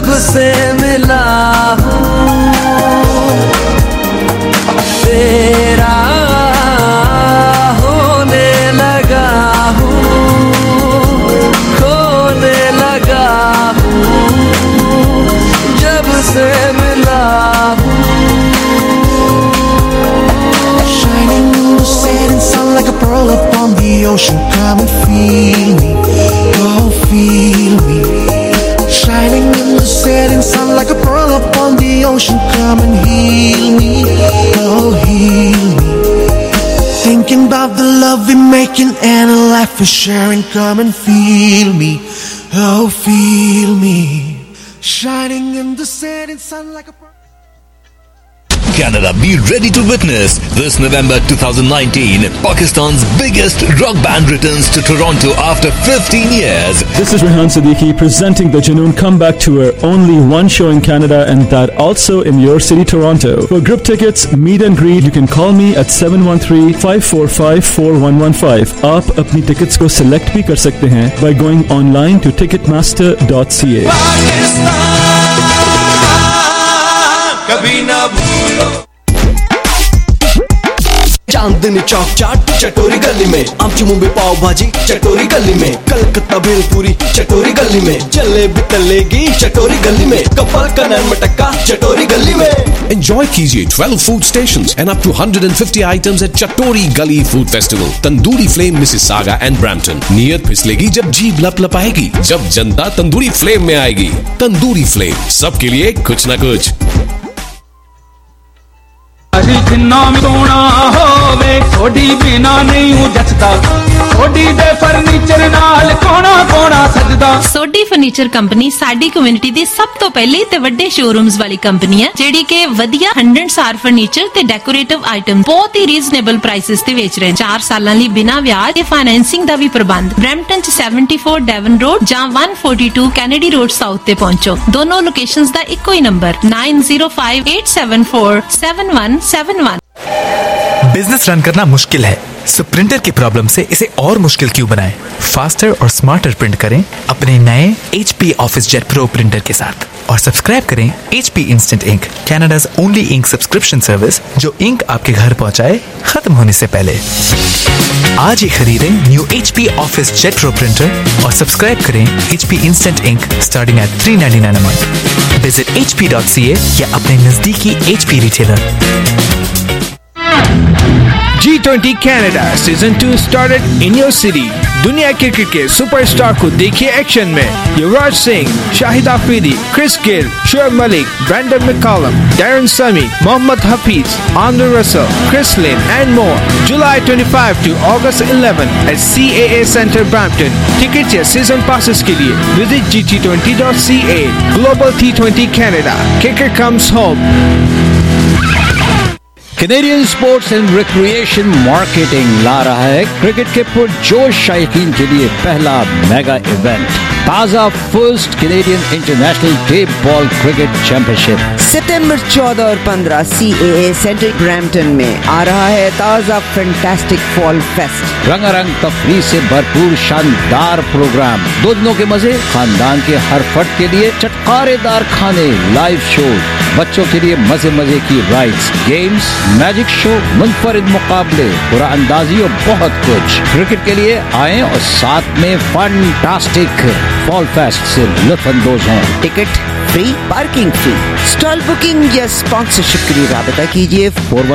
जब से मिला हूँ तेरा होने लगा हूँ, खोने लगा हूँ जब से मिला हूँ। Shining in the setting sun like a pearl upon the ocean. Come and feel me, oh feel me. Shining in the setting sun like a pearl upon the ocean. Come and heal me, oh heal me. Thinking about the love we're making and a life we're sharing. Come and feel me, oh feel me. Shining in the setting sun like a pearl. Canada, be ready to witness this November 2019. Pakistan's biggest rock band returns to Toronto after 15 years. This is Rehan Siddiqui presenting the Junoon Comeback Tour. Only one show in Canada and that also in your city, Toronto. For group tickets, meet and greet, you can call me at 713-545-4115. आप अपनी tickets को select भी कर सकते हैं by going online to ticketmaster.ca. कभी ना भूलो। चांदनी चौक चाट चटोरी गली में, आमची मुंबई पाव भाजी चटोरी गली में, कलकत्ता भेलपूरी चटोरी गली में, जलेबी तलेगी चटोरी गली में, कपल कनन मटक्का चटोरी गली में। Enjoy कीजिए 12 food stations and up to 150 items at Chatori Gully Food Festival, Tandoori Flame, Mississauga and Brampton. नियत फिसलेगी जब जीभ लपलपाएगी, जब जनता तंदूरी फ्लेम में आएगी। तंदूरी फ्लेम, सबके लिए कुछ न कुछ। सोना होवे थोड़ी बिना नहीं हूं जचदा, थोड़ी दे फर्नीचर नाल कोना कोना सजदा। सोडी फर्नीचर कंपनी साडी कम्युनिटी दी सब तो पहली ते वड्डे शोरूम्स वाली कंपनी है जेडी के वधिया 100 स्टार फर्नीचर ते डेकोरेटिव आइटम बहुत ही रीजनेबल प्राइसेस ते बेच रहे हैं। 4 सालां लई बिना ब्याज ते फाइनेंसिंग दा भी प्रबंध। ब्रैम्पटन च 74 डेवन रोड जां 142 कैनेडी रोड साउथ ते पहुंचो। दोनों लोकेशंस दा इक्को ही नंबर 9058747171। बिजनेस रन करना मुश्किल है, सो प्रिंटर की प्रॉब्लम से इसे और मुश्किल क्यों बनाएं? फास्टर और स्मार्टर प्रिंट करें अपने नए HP office jet pro printer के साथ और सब्सक्राइब करें HP instant ink, Canada's only ink subscription service जो इंक आपके घर पहुंचाए खत्म होने से पहले। आज ही खरीदें new HP office jet pro printer और सब्सक्राइब करें HP instant ink starting at $3.99 a month। Visit hp.ca या अपने नजदीकी HP retailer. G20 Canada Season 2 started in your city. दुनिया क्रिकेट के सुपरस्टार को देखिए एक्शन में। Yuvraj Singh, Shahid Afridi, Chris Gayle, Shoaib Malik, Brendon McCullum, Darren Sammy, Mohammad Hafeez, Andre Russell, Chris Lynn and more. July 25 to August 11 at CAA Centre Brampton. Tickets या season passes के लिए visit gt20.ca. Global T20 Canada. Kicker comes home. Canadian sports and recreation marketing ला रहा है cricket के पुरजोश शायकीन के लिए पहला मेगा इवेंट, ताजा first Canadian international day ball cricket championship. सितंबर 14 और 15 CAA सेंटर ब्रैम्पटन में आ रहा है ताजा फैंटास्टिक फॉल फेस्ट। रंगारंग तफरीह से भरपूर शानदार प्रोग्राम, 2 दिनों के मजे, खानदान के हर फर्द के लिए चटकारेदार खाने, लाइव शो, बच्चों के लिए मजे मजे की राइड्स, गेम्स, मैजिक शो, मुनफरिद मुकाबले, पूरा अंदाजी और बहुत कुछ। क्रिकेट के लिए आएं और साथ में फैंटास्टिक फॉल फेस्ट से लुत्फ अंदोज हों। Ticket free, parking free. Stall booking या स्पॉन्सरशिप के लिए राबता कीजिए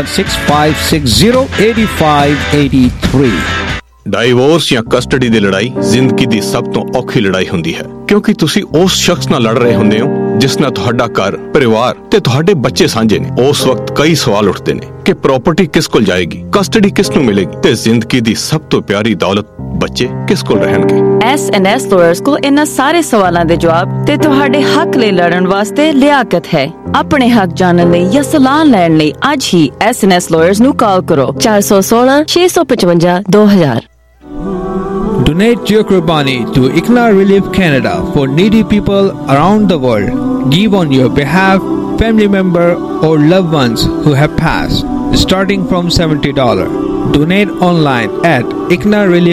4165608583। डाइवोर्स या कस्टडी ਦੀ ਲੜਾਈ ਜ਼ਿੰਦਗੀ ਦੀ ਸਭ ਤੋਂ ਔਖੀ ਲੜਾਈ ਹੁੰਦੀ ਹੈ ਕਿਉਂਕਿ ਤੁਸੀਂ ਉਸ ਸ਼ਖਸ ਨਾਲ ਲੜ ਰਹੇ ਹੁੰਦੇ ਹੋ ਜਿਸ ਨਾਲ ਤੁਹਾਡਾ ਘਰ, ਪਰਿਵਾਰ ਤੇ ਤੁਹਾਡੇ ਬੱਚੇ ਸਾਂਝੇ ਨੇ। ਉਸ ਵਕਤ ਕਈ ਸਵਾਲ ਉੱਠਦੇ ਨੇ ਕਿ ਪ੍ਰਾਪਰਟੀ ਕਿਸ ਕੋਲ ਜਾਏਗੀ, ਕਸਟਡੀ ਕਿਸ ਨੂੰ ਮਿਲੇਗੀ ਤੇ ਜ਼ਿੰਦਗੀ ਦੀ ਸਭ ਤੋਂ ਪਿਆਰੀ ਦੌਲਤ ਬੱਚੇ ਕਿਸ ਕੋਲ ਰਹਿਣਗੇ। S&S lawyers ਕੋਲ ਇਹਨਾਂ ਸਾਰੇ ਸਵਾਲਾਂ ਦੇ ਜਵਾਬ ਤੇ ਤੁਹਾਡੇ ਹੱਕ ਲਈ ਲੜਨ ਵਾਸਤੇ ਲਿਆਕਤ ਹੈ। ਆਪਣੇ ਹੱਕ ਜਾਣਨ ਲਈ ਜਾਂ ਸਲਾਹ ਲੈਣ ਲਈ ਅੱਜ ਹੀ S&S lawyers ਨੂੰ ਕਾਲ ਕਰੋ 416-655-2000। Donate your Qurbani to ICNA Relief Canada for needy people around the world. Give on your behalf, family member or loved ones who have passed, starting from $70. Donate online at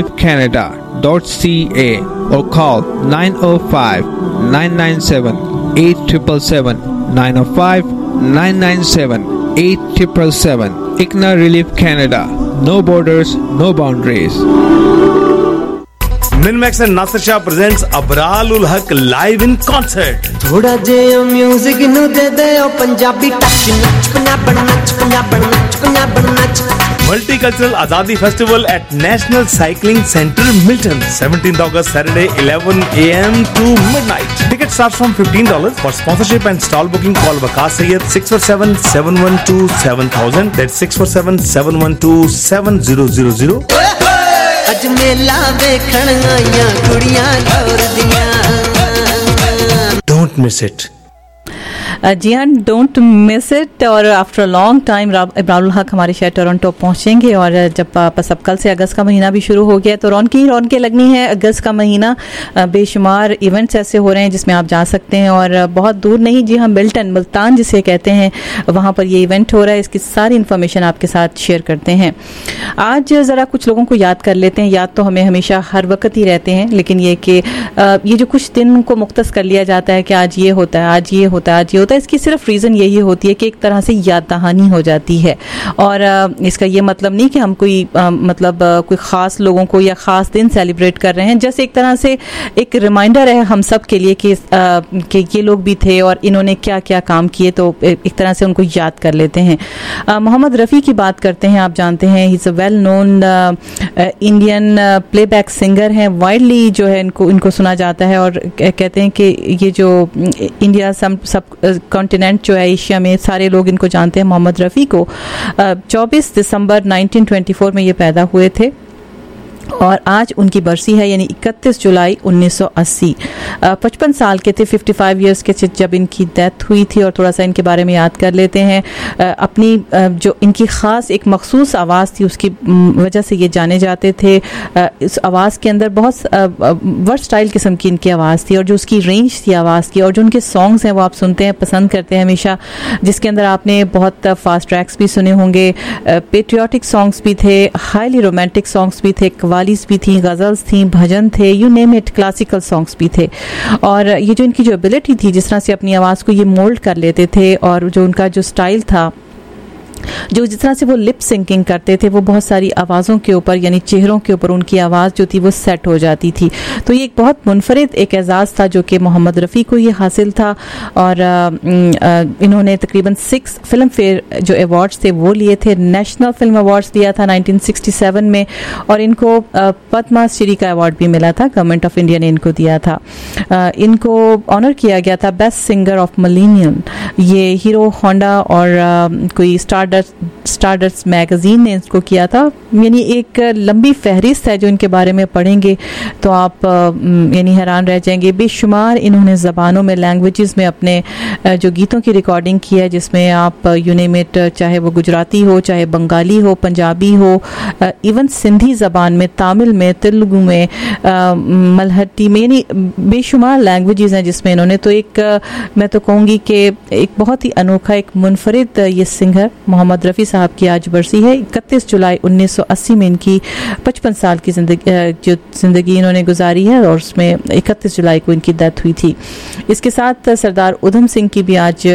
icnareliefcanada.ca or call 905-997 8777 905 997 8777. ICNA Relief Canada. No borders, no boundaries. Minmax and Nasir Shah presents Abrar ul Haq live in concert. थोड़ा जे music नु दे दे ओ Punjabi touch नच Multicultural Azadi Festival at National Cycling Centre, Milton, 17th August, Saturday, 11 a.m. to midnight. Ticket starts from $15. For sponsorship and stall booking, call Waqas Sayyed 647-712-7000. That's 647-712-7000. अज मेला देखण आईयां कुड़ियां दौर दियां. Don't miss it. जी हाँ, डोंट मिस इट. और after long time Abrar ul Haq हमारे शहर टोरंटो पहुँचेंगे. और जब बस अब कल से अगस्त का महीना भी शुरू हो गया तो रौनकें लगनी है. अगस्त का महीना बेशुमार इवेंट्स ऐसे हो रहे हैं जिसमें आप जा सकते हैं. और बहुत दूर नहीं, जी हाँ, मिल्टन, मुल्तान जिसे कहते हैं, वहाँ पर ये इवेंट हो रहा है. इसकी सारी इन्फॉर्मेशन आपके साथ शेयर करते हैं. आज ज़रा कुछ लोगों को याद कर लेते हैं. याद तो हमें हमेशा हर वक्त ही रहते हैं, लेकिन ये कि ये जो कुछ दिन को मुख्तस कर लिया जाता है कि आज ये होता है, आज ये होता है, आज ये होता है, इसकी सिर्फ रीज़न यही होती है कि एक तरह से याद दहानी हो जाती है. और इसका ये मतलब नहीं कि हम कोई कोई ख़ास लोगों को या ख़ास दिन सेलिब्रेट कर रहे हैं. जैसे एक तरह से एक रिमाइंडर है हम सब के लिए कि ये लोग भी थे और इन्होंने क्या क्या काम किए, तो एक तरह से उनको याद कर लेते हैं. मोहम्मद रफ़ी की बात करते हैं. आप जानते हैं he is a well known Indian playback singer हैं. वाइडली जो है इनको सुना जाता है. और कहते हैं कि ये जो इंडिया सब कॉन्टिनेंट जो है एशिया में, सारे लोग इनको जानते हैं. मोहम्मद रफ़ी को 24 दिसंबर 1924 में ये पैदा हुए थे और आज उनकी बरसी है, यानी 31 जुलाई 1980. 55 साल के थे, 55 ईयर्स के जब इनकी डेथ हुई थी. और थोड़ा सा इनके बारे में याद कर लेते हैं. अपनी जो इनकी ख़ास एक मखसूस आवाज़ थी, उसकी वजह से ये जाने जाते थे. इस आवाज़ के अंदर बहुत वर्सटाइल किस्म की इनकी आवाज़ थी. और जो उसकी रेंज थी आवाज़ की, और जो उनके सॉन्ग्स हैं वो आप सुनते हैं, पसंद करते हैं हमेशा, जिसके अंदर आपने बहुत फास्ट ट्रैक्स भी सुने होंगे, पेट्रियाटिक सॉन्ग्स भी थे, हाईली रोमांटिक सॉन्ग्स भी थे, कवालीज भी थी, गज़ल्स थी, भजन थे, you name it, classical songs भी थे. और ये जो इनकी जो एबिलिटी थी, जिस तरह से अपनी आवाज़ को ये मोल्ड कर लेते थे, और जो उनका जो स्टाइल था, जो जिस तरह से वो लिप सिंकिंग करते थे, वो बहुत सारी आवाज़ों के ऊपर, यानी चेहरों के ऊपर उनकी आवाज़ जो थी वो सेट हो जाती थी. तो ये एक बहुत मुनफरिद एक एजाज़ था जो कि मोहम्मद रफ़ी को ये हासिल था. और इन्होंने तकरीबन 6 फिल्म फेयर जो अवार्ड्स थे वो लिए थे. नेशनल फिल्म अवार्ड्स दिया था 1967 में. और इनको पद्मा श्री का अवार्ड भी मिला था, गवर्नमेंट ऑफ इंडिया ने इनको दिया था. इनको ऑनर किया गया था बेस्ट सिंगर ऑफ मिलेनियम. ये हीरो होंडा और कोई स्टारडस्ट मैगजीन ने इसको किया था. यानी एक लंबी फहरिस्त है जो इनके बारे में पढ़ेंगे तो आप यानी हैरान रह जाएंगे. बेशुमार इन्होंने ज़बानों में, लैंग्वेजेस में अपने जो गीतों की रिकॉर्डिंग की है, जिसमें आप यू नेम इट, चाहे वो गुजराती हो, चाहे बंगाली हो, पंजाबी हो, इवन सिंधी ज़बान में, तामिल में, तेलुगु में, मलहटी में, यानी बेशुमार लैंग्वेजेस हैं जिसमें इन्होंने. तो एक मैं तो कहूँगी कि एक बहुत ही अनोखा, एक मुनफरिद ये सिंगर मोहम्मद रफ़ी साहब की आज बरसी है. 31 जुलाई 1980 में इनकी 55 साल की ज़िंदगी इन्होंने गुजारी है. और उसमें 31 जुलाई को इनकी डेथ हुई थी. इसके साथ सरदार उधम सिंह की भी आज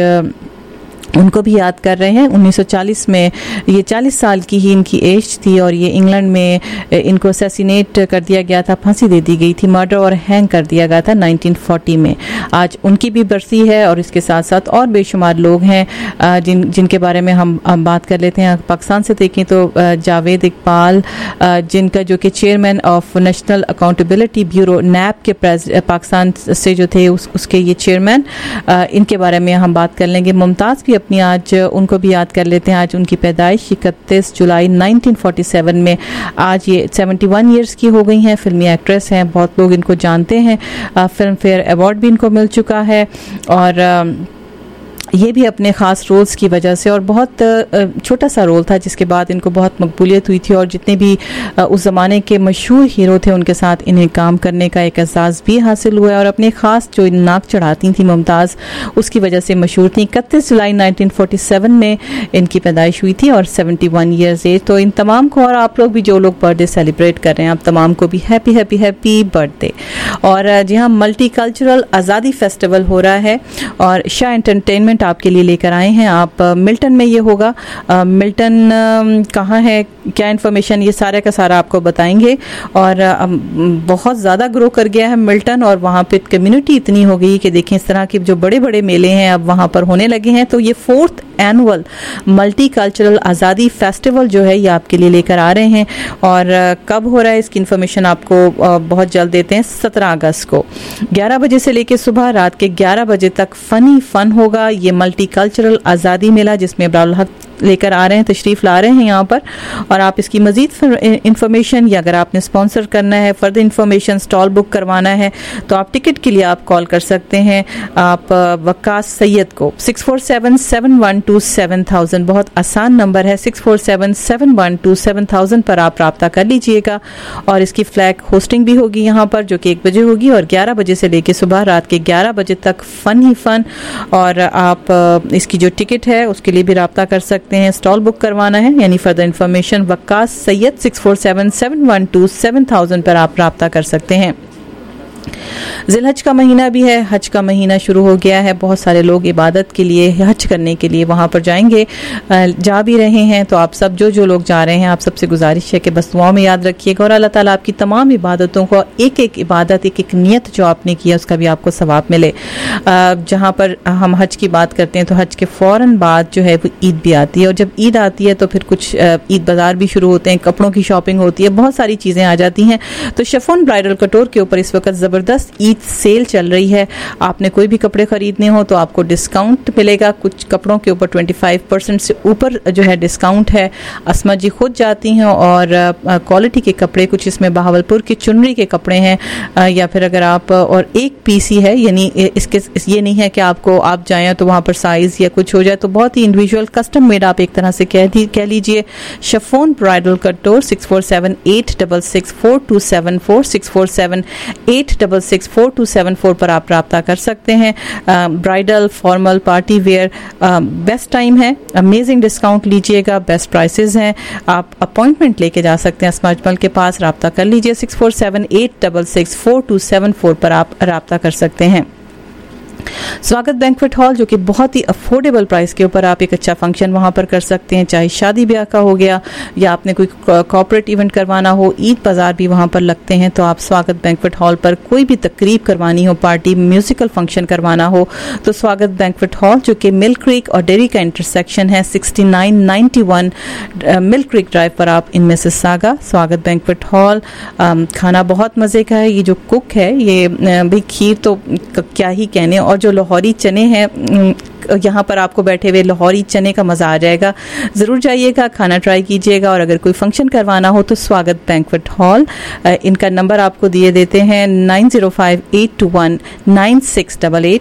उनको भी याद कर रहे हैं. 1940 में ये 40 साल की ही इनकी एज थी और ये इंग्लैंड में इनको असैसिनेट कर दिया गया था, फांसी दे दी गई थी, मर्डर और हैंग कर दिया गया था 1940 में. आज उनकी भी बरसी है. और इसके साथ साथ और बेशुमार लोग हैं जिनके बारे में हम बात कर लेते हैं. पाकिस्तान से देखें तो जावेद इकबाल, जिनका जो कि chairman of National Accountability Bureau NAB के पाकिस्तान से जो थे उसके ये चेयरमैन, इनके बारे में हम बात कर लेंगे. मुमताज़ भी अपनी आज उनको भी याद कर लेते हैं. आज उनकी पैदाइश 31 जुलाई 1947 में. आज ये 71 ईयर्स की हो गई हैं. फिल्मी एक्ट्रेस हैं, बहुत लोग इनको जानते हैं. फिल्म फेयर अवार्ड भी इनको मिल चुका है. और ये भी अपने ख़ास रोल्स की वजह से, और बहुत छोटा सा रोल था जिसके बाद इनको बहुत मकबूलियत हुई थी और जितने भी उस ज़माने के मशहूर हीरो थे उनके साथ इन्हें काम करने का एक एहसास भी हासिल हुआ है। और अपने ख़ास जो नाक चढ़ाती थी मुमताज़, उसकी वजह से मशहूर थी। 31 जुलाई 1947 में इनकी पैदाइश हुई थी और 71 ईयर्स एज। तो इन तमाम को, और आप लोग भी जो लोग बर्थडे सेलिब्रेट कर रहे हैं, आप तमाम को भी हैप्पी हैप्पी हैप्पी बर्थडे। और जी हाँ, मल्टी कल्चरल आज़ादी फेस्टिवल हो रहा है और शाह एंटरटेनमेंट आपके लिए लेकर आए हैं। आप मिल्टन में ये होगा। मिल्टन कहाँ है, क्या इन्फॉर्मेशन, ये सारा का सारा आपको बताएंगे। और बहुत ज़्यादा ग्रो कर गया है मिल्टन और वहाँ पे कम्युनिटी इतनी हो गई कि देखें इस तरह के जो बड़े बड़े मेले हैं अब वहाँ पर होने लगे हैं। तो ये 4th annual Multicultural Azadi Festival जो है ये आपके लिए लेकर आ रहे हैं। और कब हो रहा है इसकी इन्फॉर्मेशन आपको बहुत जल्द देते हैं। 17 अगस्त को 11 बजे से लेकर सुबह रात के 11 बजे तक फन होगा। ये मल्टी कल्चरल आज़ादी मेला जिसमें इब्रारुल हक लेकर आ रहे हैं, तशरीफ़ ला रहे हैं यहाँ पर। और आप इसकी मज़ीद इन्फॉर्मेशन या अगर आपने स्पॉन्सर करना है, फर्दर इन्फॉर्मेशन, स्टॉल बुक करवाना है तो आप टिकट के लिए आप कॉल कर सकते हैं आप वक्कास सैयद को 6477127000। बहुत आसान नंबर है, 6477127000 पर आप रब्ता कर लीजिएगा। और इसकी फ्लैग होस्टिंग भी होगी यहाँ पर जो कि 1 बजे होगी और 11 बजे से लेकर सुबह रात के 11 बजे तक फ़न ही फ़न। और आप इसकी जो टिकट है उसके लिए भी रब्ता कर सकते हैं, स्टॉल बुक करवाना है। यानी फर्दर इन्फॉर्मेशन वक्कास सैयद 6477127000 पर आप रब्ता कर सकते हैं। ज़िलहज का महीना भी है, हज का महीना शुरू हो गया है। बहुत सारे लोग इबादत के लिए, हज करने के लिए वहाँ पर जाएंगे, जा भी रहे हैं। तो आप सब जो लोग जा रहे हैं, आप सबसे गुजारिश है कि बस दुआओं में याद रखिएगा और अल्लाह ताला आपकी तमाम इबादतों को, एक एक इबादत, एक एक नियत जो आपने किया उसका भी आपको सवाब मिले। जहाँ पर हम हज की बात करते हैं तो हज के फ़ौरन बाद जो है वो ईद भी आती है और जब ईद आती है तो फिर कुछ ईद बाज़ार भी शुरू होते हैं, कपड़ों की शॉपिंग होती है, बहुत सारी चीज़ें आ जाती हैं। तो शिफॉन ब्राइडल कटोर के ऊपर इस वक्त ज़बरदस्त ईद सेल चल रही है। आपने कोई भी कपड़े खरीदने हो तो आपको डिस्काउंट मिलेगा। कुछ कपड़ों के ऊपर 25% से ऊपर जो है डिस्काउंट है। अस्मा जी खुद जाती हैं और क्वालिटी के कपड़े, कुछ इसमें बहावलपुर की चुनरी के कपड़े हैं या फिर अगर आप, और एक पीस ही है, यानी इसके ये नहीं है कि आपको आप जाएं तो वहाँ पर साइज़ या कुछ हो जाए, तो बहुत ही इंडिविजुअल कस्टम मेड आप एक तरह से कह लीजिए। शिफॉन ब्राइडल कटोर 6478664274 6478664274 पर आप रब्ता कर सकते हैं। Bridal, formal, party wear best time है, अमेजिंग डिस्काउंट लीजिएगा, बेस्ट प्राइसेस हैं। आप अपॉइंटमेंट लेके जा सकते हैं अस्मा अजमल के पास, रब्ता कर लीजिए। 6478664274 पर आप रब्ता कर सकते हैं। स्वागत बैंक्वेट हॉल जो कि बहुत ही अफोर्डेबल प्राइस के ऊपर आप एक अच्छा फंक्शन वहाँ पर कर सकते हैं, चाहे शादी ब्याह का हो गया या आपने कोई कॉर्पोरेट इवेंट करवाना हो, ईद बाज़ार भी वहाँ पर लगते हैं। तो आप स्वागत बैंक्वेट हॉल पर कोई भी तकरीब करवानी हो, पार्टी, म्यूजिकल फंक्शन करवाना हो तो स्वागत बैंक्वेट हॉल जो कि मिल्क क्रीक और डेयरी का इंटरसेक्शन है 6991 मिल्क क्रीक ड्राइव पर आप in Mississauga. Swagat banquet hall खाना बहुत मज़े का है। ये जो कुक है ये भाई खीर तो क्या ही कहने, और जो लाहौरी चने हैं यहाँ पर आपको बैठे हुए लाहौरी चने का मज़ा आ जाएगा। ज़रूर जाइएगा, खाना ट्राई कीजिएगा। और अगर कोई फंक्शन करवाना हो तो स्वागत बैंक्वेट हॉल, इनका नंबर आपको दिए देते हैं 9058219688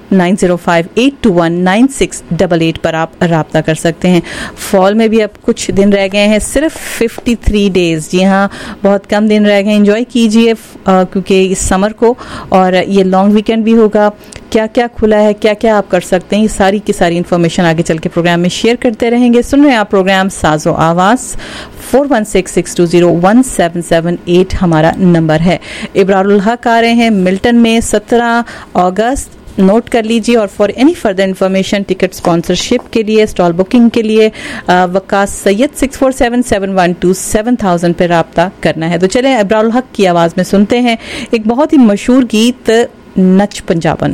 9058219688 पर आप रब्ता कर सकते हैं। फॉल में भी अब कुछ दिन रह गए हैं, सिर्फ 53 डेज़। जी हाँ, बहुत कम दिन रह गए। एंजॉय कीजिए क्योंकि इस समर को, और ये लॉन्ग वीकेंड भी होगा। क्या क्या खुला है, क्या क्या आप कर सकते हैं, ये सारी की सारी इन्फॉर्मेशन आगे चल के प्रोग्राम में शेयर करते रहेंगे। सुन रहे हैं आप प्रोग्राम साजो आवाज़। 4166201778 हमारा नंबर है। इब्रारुल हक आ रहे हैं मिल्टन में 17 अगस्त, नोट कर लीजिए। और for any further information, ticket sponsorship के लिए, स्टॉल बुकिंग के लिए वक्कास सैयद 6477127000 पे रब्ता करना है। तो चलें इब्रारुल हक की आवाज़ में सुनते हैं एक बहुत ही मशहूर गीत नच पंजाबन।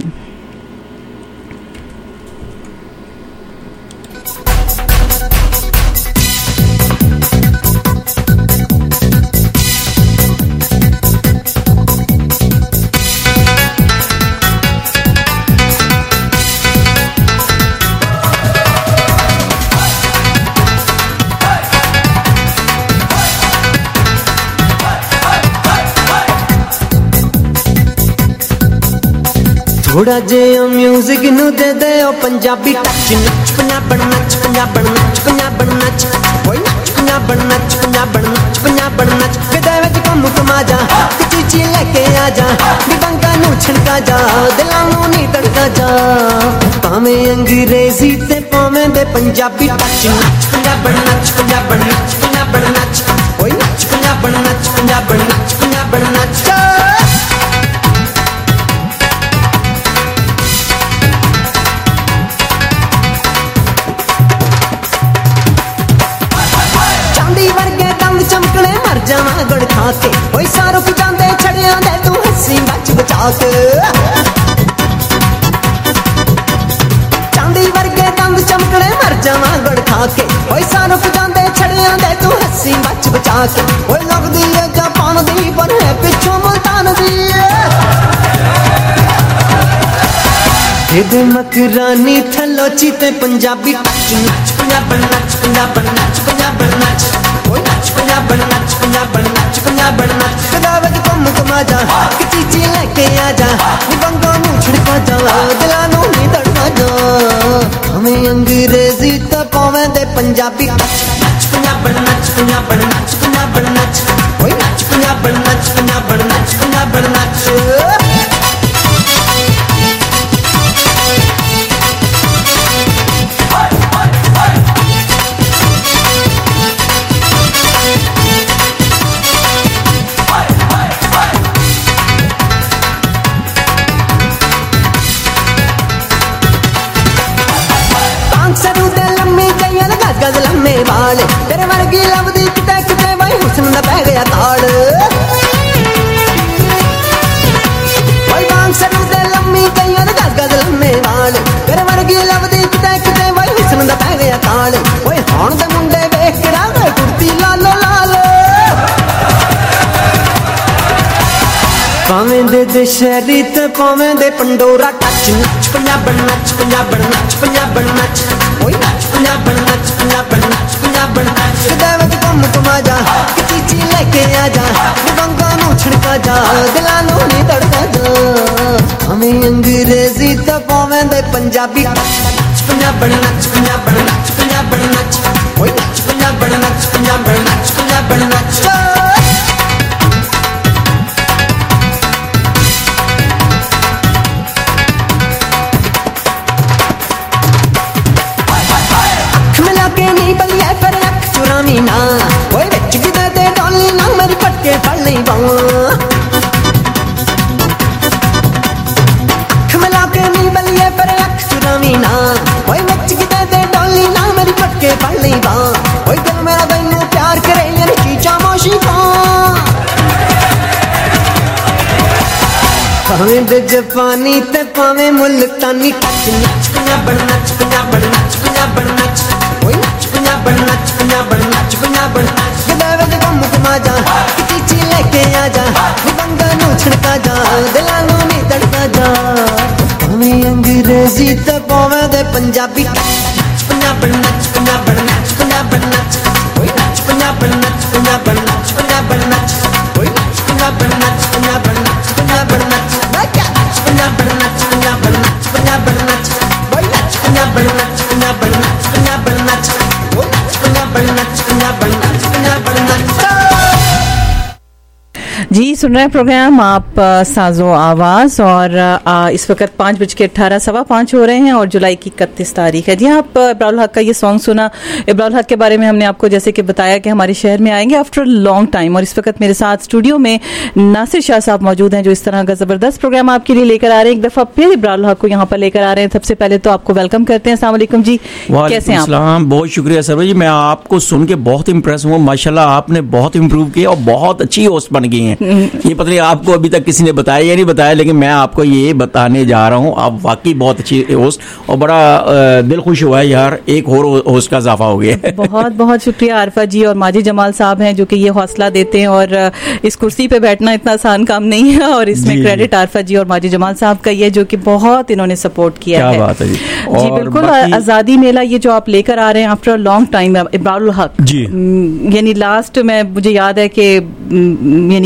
थोड़ा जिहा म्यूजिक नू दे दे ओ पंजाबी टच नच पंजाबन नच पंजाबन नच पंजाबन नच ओए नच पंजाबन नच पंजाबन नच पंजाबन नच किते विच कम कमा जा चीची लेके आ जा दिबांगा नू छिड़का जा दिलां नू नी तड़का जा भावें अंग्रेजी ते भावें दे पंजाबी टच नच पंजाबन नच पंजाबन नच पंजाबन नच ओए नच पंजाबन नच पंजाबन नच पंजाबन नच चमकने मर जावा गुड़ खा के ओए सारुख जांदे छड़ियां दे तू हंसी बच बचा के चांदी वर्गे दंद चमकने मर जावा गुड़ खा के ओए सारुख जांदे छड़ियां दे तू हंसी बच बचा के ओए लगदी है जापान दी पर है पिछों मुल्तान दी दे मकरानी थलोची ते पंजाबी टच नच पंजाबन नच पंजाबन नच पंजाबन नच ओए नच पंजाबन नच पंजाबन नच पंजाबन नच कदावत कम कमा जा चीची लेके आ जा निबंगा नू छिड़का जा दिलां नू नी तड़का जा हमें अंग्रेजी तो पावें दे पंजाबी नच पंजाबन नच पंजाबन नच पंजाबन नच ओए नच पंजाबन नच पंजाबन नच पंजाबन नच गज लम्मे वाल तेरे वर्गी लभदी किते किते भाई हुस्न दा पै गया ताड़ भाई बांग सरू दे लम्मी कईयां दे गज लम्मे वाल तेरे वर्गी लभदी किते किते भाई हुस्न दा पै गया ताड़ ओए हुण दे मुंडे वेख के रावे कुर्ती लालो लाल पावें दे शहरी ते पावें दे पंडोरा टच नच पंजाबन नच पंजाबन नच पंजाबन नच ओए नच पंजाबन नच पंजाबन नच पंजाबन नच कदावत कम कमा जा चीची लेके आ जा दिबांगा नू छिड़का जा दिलां नू नी तड़का जा हमें अंग्रेजी ते पावें दे पंजाबी नच पंजाबन नच पंजाबन नच पंजाबन नच ओए नच पंजाबन नच पंजाबन नच पंजाबन नच ना ओए विच किते ते डोली ना मेरी पटके फड़ लई बावां अख मिला के नी बलिए पर अख चुरावी ना ओए विच किते ते डोली ना मेरी पटके फड़ लई बावां ओए दिल मेरा तैनू प्यार करे यार चीचा मोशी भावें दे जापानी ते भावें मुल्तानी टच नच पंजाबन नच पंजाबन नच पंजाबन नच ओए नच पंजाबन नच पंजाबन नच पंजाबन नच कदावत कम कमा जा चीची लेके आ जा दिबांगा नू छिड़का जा दिलां नू नी तड़का जा हमें अंग्रेजी ते पावें दे पंजाबी नच पंजाबन नच पंजाबन नच पंजाबन नच ओए नच पंजाबन नच पंजाबन नच पंजाबन नच ओए नच पंजाबन नच पंजाबन नच पंजाबन नच पंजाबन नच पंजाबन नच पंजाबन नच ओए नच पंजाबन नच पंजाबन नच पंजाबन नच ओए नच पंजाबन नच पंजाबन नच पंजाबन नच जी सुन रहे हैं प्रोग्राम आप साजो आवाज और इस वक्त 5:18 सवा 5 हो रहे हैं और जुलाई की 31 तारीख है। जी आप इब्राउल हक का ये सॉन्ग सुना। इब्राउल हक के बारे में हमने आपको जैसे कि बताया कि हमारे शहर में आएंगे आफ्टर लॉन्ग टाइम और इस वक्त मेरे साथ स्टूडियो में नासिर शाह साहब मौजूद हैं जो इस तरह का जबरदस्त प्रोग्राम आपके लिए लेकर आ रहे हैं। एक दफा फिर इब्राउल हक को यहाँ पर लेकर आ रहे हैं। सबसे पहले तो आपको वेलकम करते हैं। अस्सलाम वालेकुम जी, कैसे हैं आप? बहुत शुक्रिया सर जी, मैं आपको सुन के बहुत इम्प्रेस हुआ। माशाल्लाह आपने बहुत इम्प्रूव किया और बहुत अच्छी होस्ट बन गई हैं। ये पता नहीं आपको अभी तक किसी ने बताया या नहीं बताया, लेकिन मैं आपको ये बताने जा रहा हूँ, आप वाकई बहुत अच्छी होस्ट और बड़ा दिल खुश हुआ है यार, एक और होस्ट का इजाफा हो गया। बहुत बहुत शुक्रिया आरफा जी और माजी जमाल साहब हैं जो कि ये हौसला देते हैं और इस कुर्सी पे बैठना इतना आसान काम नहीं है और इसमें क्रेडिट आरफा जी और माजी जमाल साहब का ये जो कि बहुत इन्होंने सपोर्ट किया है। बात है जी बिल्कुल। आजादी मेला ये जो आप लेकर आ रहे हैं आफ्टर लॉन्ग टाइम, इब्राउल हक जी, यानी लास्ट में मुझे याद है कि यानी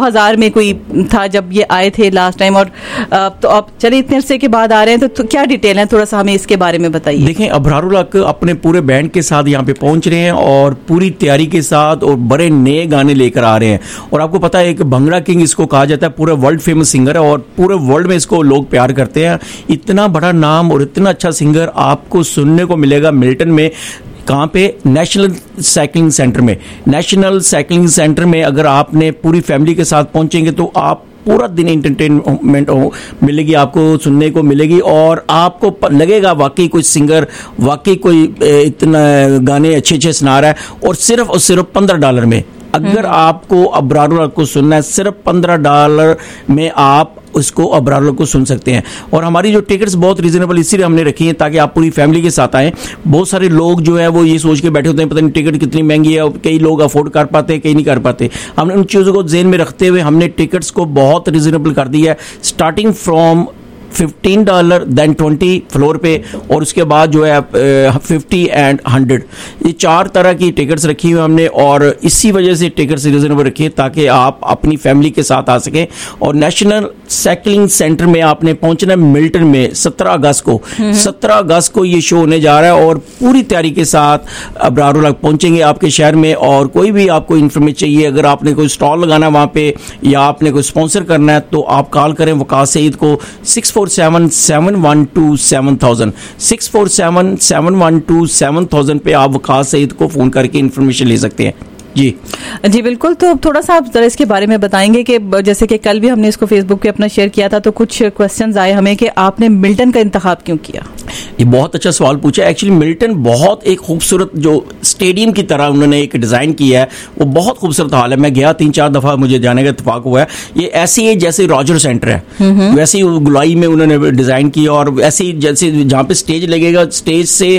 2000 में कोई था जब ये आए थे लास्ट टाइम, और तो अब चलिए इतने अरसे के बाद आ रहे हैं, तो क्या डिटेल है, थोड़ा सा हमें इसके बारे में बताइए। देखें, अबरारुल हक अपने पूरे बैंड के साथ यहाँ पे पहुंच रहे हैं और पूरी तैयारी के साथ और बड़े नए गाने लेकर आ रहे हैं। और आपको पता है, एक भंगड़ा किंग इसको कहा जाता है, पूरे वर्ल्ड फेमस सिंगर है और पूरे वर्ल्ड में इसको लोग प्यार करते हैं। इतना बड़ा नाम और इतना अच्छा सिंगर आपको सुनने को मिलेगा मिल्टन में। कहाँ पे? नेशनल साइकिलिंग सेंटर में। नेशनल साइकिलिंग सेंटर में अगर आपने पूरी फैमिली के साथ पहुंचेंगे तो आप पूरा दिन एंटरटेनमेंट मिलेगी, आपको सुनने को मिलेगी और आपको लगेगा वाकई कोई सिंगर, वाकई कोई इतना गाने अच्छे अच्छे सुना रहा है। और सिर्फ $15 में अगर आपको अबरारुल हक को सुनना है, सिर्फ $15 में आप उसको अबरारुल हक को सुन सकते हैं। और हमारी जो टिकट्स बहुत रीजनेबल इसीलिए हमने रखी हैं ताकि आप पूरी फैमिली के साथ आएँ। बहुत सारे लोग जो है वो ये सोच के बैठे होते हैं पता नहीं टिकट कितनी महंगी है, कई लोग अफोर्ड कर पाते हैं, कई नहीं कर पाते। हमने उन चीज़ों को ज़हन में रखते हुए हमने टिकट्स को बहुत रीजनेबल कर दिया है, स्टार्टिंग फ्रॉम $15 देन 20 फ्लोर पे, और उसके बाद जो है 50 एंड 100, ये 4 तरह की टिकट्स रखी हुई हमने। और इसी वजह से टिकट्स रिजनेबल रखी है ताकि आप अपनी फैमिली के साथ आ सकें। और नेशनल साइकिलिंग सेंटर में आपने पहुंचना है मिल्टन में 17 अगस्त को। 17 अगस्त को ये शो होने जा रहा है और पूरी तैयारी के साथ अबरारुल हक पहुंचेंगे आपके शहर में। और कोई भी आपको इन्फॉर्मेशन चाहिए, अगर आपने कोई स्टॉल लगाना वहां पे या आपने कोई स्पॉन्सर करना है तो आप कॉल करें वकास सईद को 647-712-7000 647-712-7000 पे आप वकास सईद को फोन करके इन्फॉर्मेशन ले सकते हैं। जी बिल्कुल। तो थोड़ा सा आप जरा इसके बारे में बताएंगे कि जैसे कि कल भी हमने इसको फेसबुक पे अपना शेयर किया था तो कुछ क्वेश्चंस आए हमें कि आपने मिल्टन का इंतखाब क्यों किया। ये बहुत अच्छा सवाल पूछा। एक्चुअली मिल्टन बहुत एक खूबसूरत जो स्टेडियम की तरह उन्होंने एक डिज़ाइन किया है, वो बहुत खूबसूरत हाल है। मैं गया 3-4 दफ़ा, मुझे जाने का इत्तेफाक हुआ है। ये ऐसी है जैसे रॉजर सेंटर है, वैसे ही गुलाई में उन्होंने डिज़ाइन किया और वैसे ही जैसे जहाँ पे स्टेज लगेगा, स्टेज से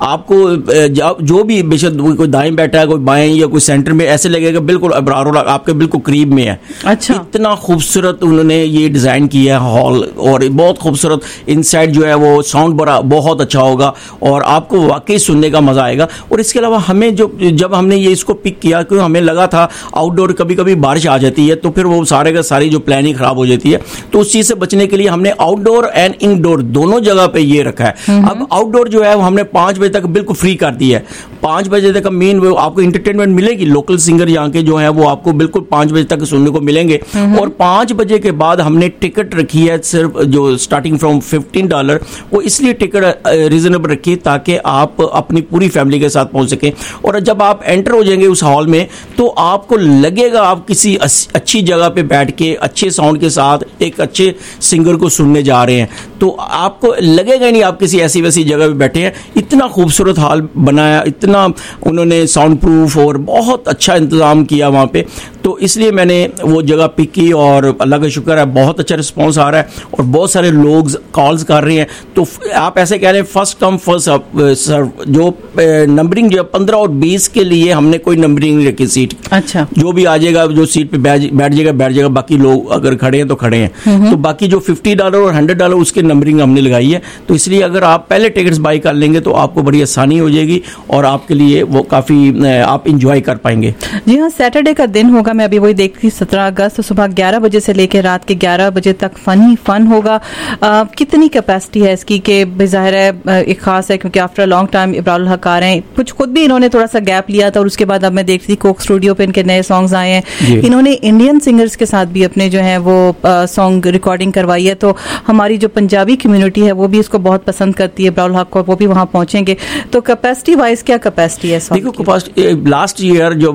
आपको जो भी बेशक कोई दाएं बैठा है, कोई बाएं या कोई सेंटर में, ऐसे लगेगा बिल्कुल अबरारुल हक आपके बिल्कुल करीब में है। अच्छा, इतना खूबसूरत उन्होंने ये डिज़ाइन किया है हॉल, और बहुत खूबसूरत इनसाइड जो है वो साउंड बड़ा बहुत अच्छा होगा और आपको वाकई सुनने का मजा आएगा। और इसके अलावा हमें जब हमने ये इसको पिक किया, क्योंकि हमें लगा था आउटडोर कभी कभी बारिश आ जाती है तो फिर वो सारे का सारी जो प्लानिंग खराब हो जाती है, तो उस चीज से बचने के लिए हमने आउटडोर एंड इनडोर दोनों जगह पे ये रखा है। अब आउटडोर जो है वो हमने 5 बजे तक बिल्कुल फ्री कर दिया है। 5 बजे तक मेन आपको इंटरटेनमेंट मिलेगी, लोकल सिंगर यहाँ के जो है वो आपको बिल्कुल 5 बजे तक सुनने को मिलेंगे। और 5 बजे के बाद हमने टिकट रखी है सिर्फ जो स्टार्टिंग फ्रॉम $15, वो इसलिए टिकट रीजनेबल रखी ताकि आप अपनी पूरी फैमिली के साथ पहुंच सकें। और जब आप एंटर हो जाएंगे उस हॉल में तो आपको लगेगा आप किसी अच्छी जगह पे बैठ के अच्छे साउंड के साथ एक अच्छे सिंगर को सुनने जा रहे हैं, तो आपको लगेगा नहीं आप किसी ऐसी वैसी जगह पे बैठे हैं। इतना खूबसूरत हॉल बनाया, इतना उन्होंने साउंड प्रूफ और बहुत अच्छा इंतजाम किया वहाँ पे, तो इसलिए मैंने वो जगह पिक की और अल्लाह का शुक्र है बहुत अच्छा रिस्पॉन्स आ रहा है और बहुत सारे लोग कॉल्स कर रहे हैं। तो आप ऐसे कह रहे हैं फर्स्ट कम फर्स्ट सर्व, जो नंबरिंग जो 15 और 20 के लिए हमने कोई नंबरिंग नहीं रखी सीट। अच्छा, जो भी आ जाएगा जो सीट पे बैठ जाएगा, बाकी लोग अगर खड़े हैं तो खड़े हैं। तो बाकी जो $50 और $100 उसके नंबरिंग हमने लगाई है। तो इसलिए अगर आप पहले टिकट्स बाई कर लेंगे तो आपको बड़ी आसानी हो जाएगी और आपके लिए वो काफ़ी आप इंजॉय कर पाएंगे। जी हाँ, सैटरडे का दिन होगा, मैं अभी वही देखती 17 अगस्त, सुबह 11 बजे से लेकर रात के 11 बजे तक फन होगा। कितनी कैपेसिटी है इसकी कि ज़ाहिर है एक खास है क्योंकि आफ्टर लॉन्ग टाइम अबरारुल हक आ रहे हैं। कुछ खुद भी इन्होंने थोड़ा सा गैप लिया था और उसके बाद अब मैं देखती थी कोक स्टूडियो पे इनके नए सॉन्ग्स आए हैं। इन्होंने इंडियन सिंगर्स के साथ भी अपने जो है वो सॉन्ग रिकॉर्डिंग करवाई है, तो हमारी जो पंजाबी कम्युनिटी है वो भी इसको बहुत पसंद करती है अबरारुल हक को, वो भी वहाँ पहुंचेंगे। तो कैपेसिटी वाइज क्या कैपेसिटी है? देखो लास्ट ईयर जो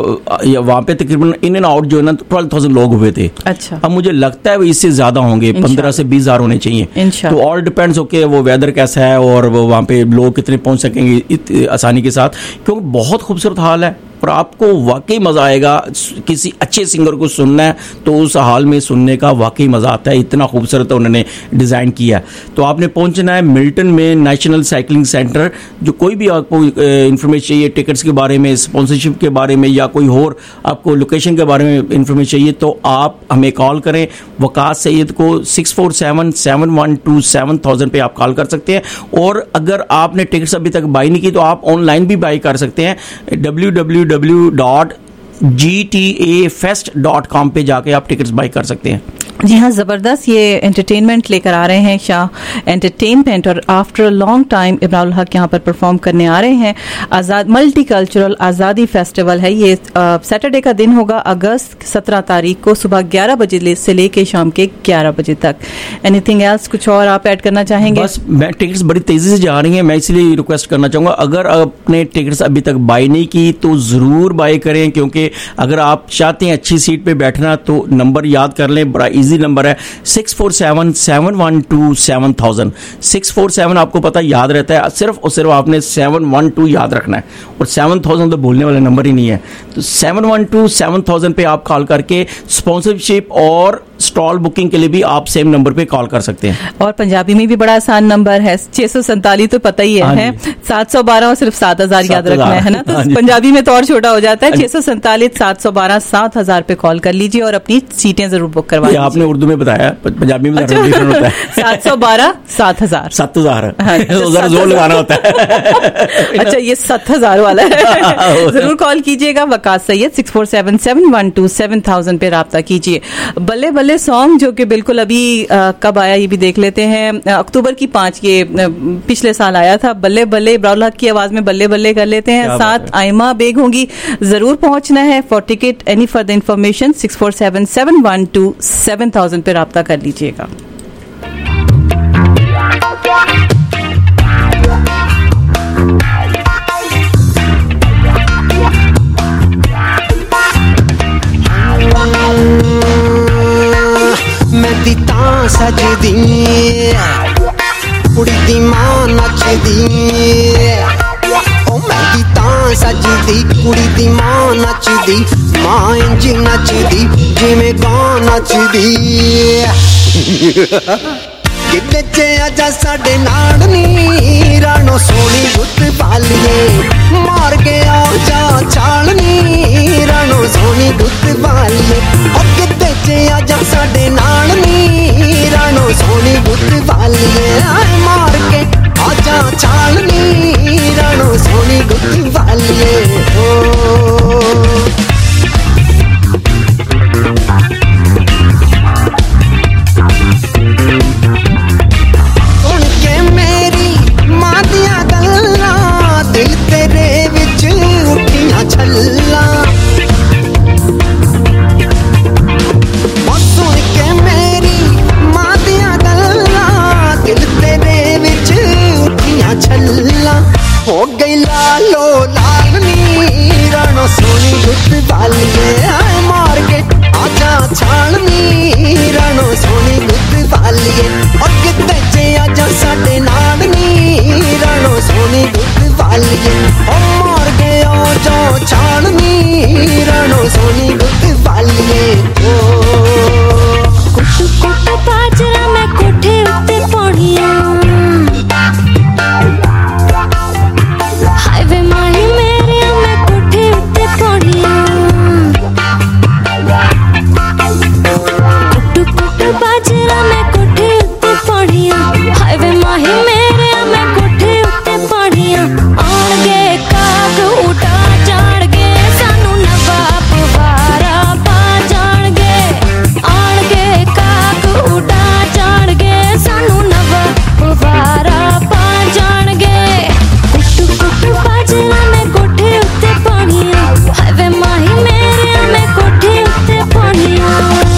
वहाँ पे तकरीबन इन एंड आउट जो है ना 12,000 लोग हुए थे। अच्छा, अब मुझे लगता है इससे ज्यादा होंगे, 15 से 20 हजार होने चाहिए। तो ऑल डिपेंड्स ओके वो वेदर कैसा है और वो वहाँ पे लोग कितने पहुंच सकेंगे आसानी के साथ, क्योंकि बहुत खूबसूरत हाल है और आपको वाकई मज़ा आएगा। किसी अच्छे सिंगर को सुनना है तो उस हाल में सुनने का वाकई मज़ा आता है, इतना खूबसूरत उन्होंने डिज़ाइन किया। तो आपने पहुंचना है मिल्टन में नेशनल साइकिलिंग सेंटर। जो कोई भी आपको इन्फॉर्मेशन चाहिए टिकट्स के बारे में, स्पॉन्सरशिप के बारे में या कोई और आपको लोकेशन के बारे में इन्फॉर्मेशन चाहिए तो आप हमें कॉल करें। वकास सईद को 647-712-7000 पे आप कॉल कर सकते हैं। और अगर आपने टिकट्स अभी तक बाई नहीं की तो आप ऑनलाइन भी बाई कर सकते हैं। www.citymilton.com gtafest.com पे जाके आप टिकट्स बाय कर सकते हैं। जी हाँ, ज़बरदस्त ये एंटरटेनमेंट लेकर आ रहे हैं शाह एंटरटेनमेंट, और आफ्टर अ लॉन्ग टाइम इब्राउल हक यहाँ पर परफॉर्म करने आ रहे हैं। Azad Multicultural Azadi Festival है ये, सैटरडे का दिन होगा अगस्त 17 तारीख को सुबह 11 बजे से लेके शाम के 11 बजे तक। एनीथिंग एल्स, कुछ और आप ऐड करना चाहेंगे? बस मैं टिकट्स बड़ी तेजी से जा रही हैं, मैं इसलिए रिक्वेस्ट करना चाहूँगा अगर आपने टिकट्स अभी तक बाय नहीं की तो ज़रूर बाय करें, क्योंकि अगर आप चाहते हैं अच्छी सीट पे बैठना तो नंबर याद कर लें, बड़ा इजी नंबर है 6477127000। 647 आपको पता याद रहता है, सिर्फ और सिर्फ आपने 712 याद रखना है, और 7000 तो भूलने वाला नंबर ही नहीं है। तो 712-7000 पे आप कॉल करके स्पॉन्सरशिप और स्टॉल बुकिंग के लिए भी आप सेम नंबर पे कॉल कर सकते हैं। और पंजाबी में भी बड़ा आसान नंबर है 647, तो पता ही है 712 और सिर्फ 7000 याद रखना है ना, तो पंजाबी में तो और छोटा हो जाता है। 647-712-7000 पे कॉल कर लीजिए और अपनी सीटें जरूर बुक करवा लीजिए। आपने उर्दू में बताया, पंजाबी में अच्छा। होता है 712-7000 जरा जोर लगाना होता है। अच्छा, ये 7000 वाला है। जरूर कॉल कीजिएगा। वकास सैयद 6477127000 पे राब्ता कीजिए। बल्ले बल्ले सॉन्ग जो कि बिल्कुल अभी कब आया ये भी देख लेते हैं, अक्टूबर की 5, ये पिछले साल आया था। बल्ले बल्ले इब्राउल हक की आवाज में बल्ले बल्ले कर लेते हैं। साथ आयमा बेग होंगी, जरूर पहुंचना है। For ticket any further information 6477127000 पे राब्ता कर लीजिएगा। मैं दी तां सजदी, कुड़ी दी मां नचदी। ओ मैं दी तां सजदी, कुड़ी दी मां नचदी। मां इंज नचदी जिवें गां नचदी। कि बच्चे आजा साडे नाल नी, राणो सोनी गुत्त पालिए। मार के आओ जा छालनी, राणो सोनी गुत्त पालिए। ओ कि बच्चे आजा साडे नाल नी, राणो सोनी गुत्त पालिए। मार के आजा छालनी, राणो सोनी गुत्त पालिए। सुन के मेरी मां दियां गल्लां, दिल तेरे विच उठियां छल्लां। सुन के मेरी मां दियां गल्लां, दिल तेरे विच उठियां छल्लां। हो गई लालो लालनी, राणो सोनी गुत्त वालिए। मार के आजा छालनी, राणो सोनी गुत्त वालिए। और किते चे आजा साडे नाल नी, राणो सोनी गुत्त वालिए। ओ मार के आजा छालनी, राणो सोनी गुत्त वालिए। कुट कुट बाजरा मैं कोठे उत्ते पौड़ियां, हाईवे माही मेरे मैं कोठे उत्ते पौड़ियां। कुट कुट बाजरा मैं कोठे उत्ते पौड़ियां, हाईवे माही मेरे मैं कोठे उत्ते पौड़ियां। आउणगे काग उड़ा जाणगे, सानू नवा पवारा पा जाणगे। आउणगे काग उड़ा जाणगे, सानू नवा पवारा पा जाणगे। कुट कुट बाजरा मैं कोठे उत्ते पौड़ियां, हाईवे माही मेरे मैं कोठे उत्ते पौड़ियां।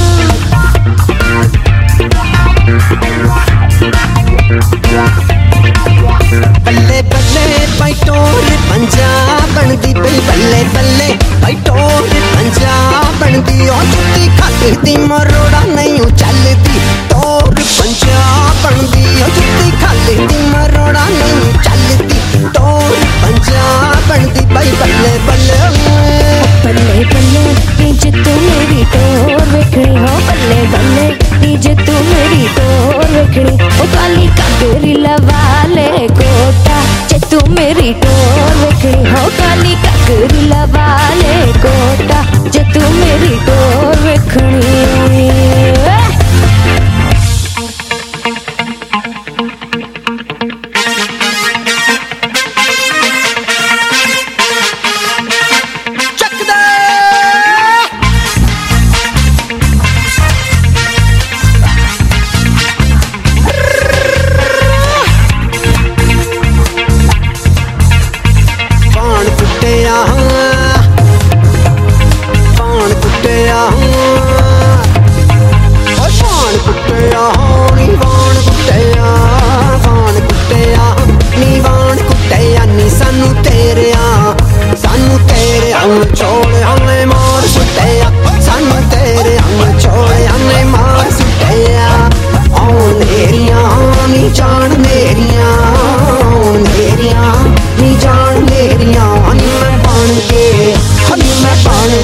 बल्ले बल्ले भाई टोर पंजाब बनदी पई। बल्ले बल्ले भाई टोर पंजाब बनदी। ओ जुत्ती खादी मरोड़ा नहीं चलदी, टोर पंजाब बनदी। ओ जुत्ती खादी मरोड़ा नहीं चलदी, टोर पंजाब बनदी भाई। बल्ले बल्ले बल्ले बल्ले जे तू मेरी टोर वेखणी हो, बल्ले बल्ले जे तू मेरी टोर वेखणी। ओ काली कागरी लवाले कोटा, जे तू मेरी टोर वेखणी हो। काली कागरी लवाले कोटा, जे तू मेरी टोर वेखणी। चक दे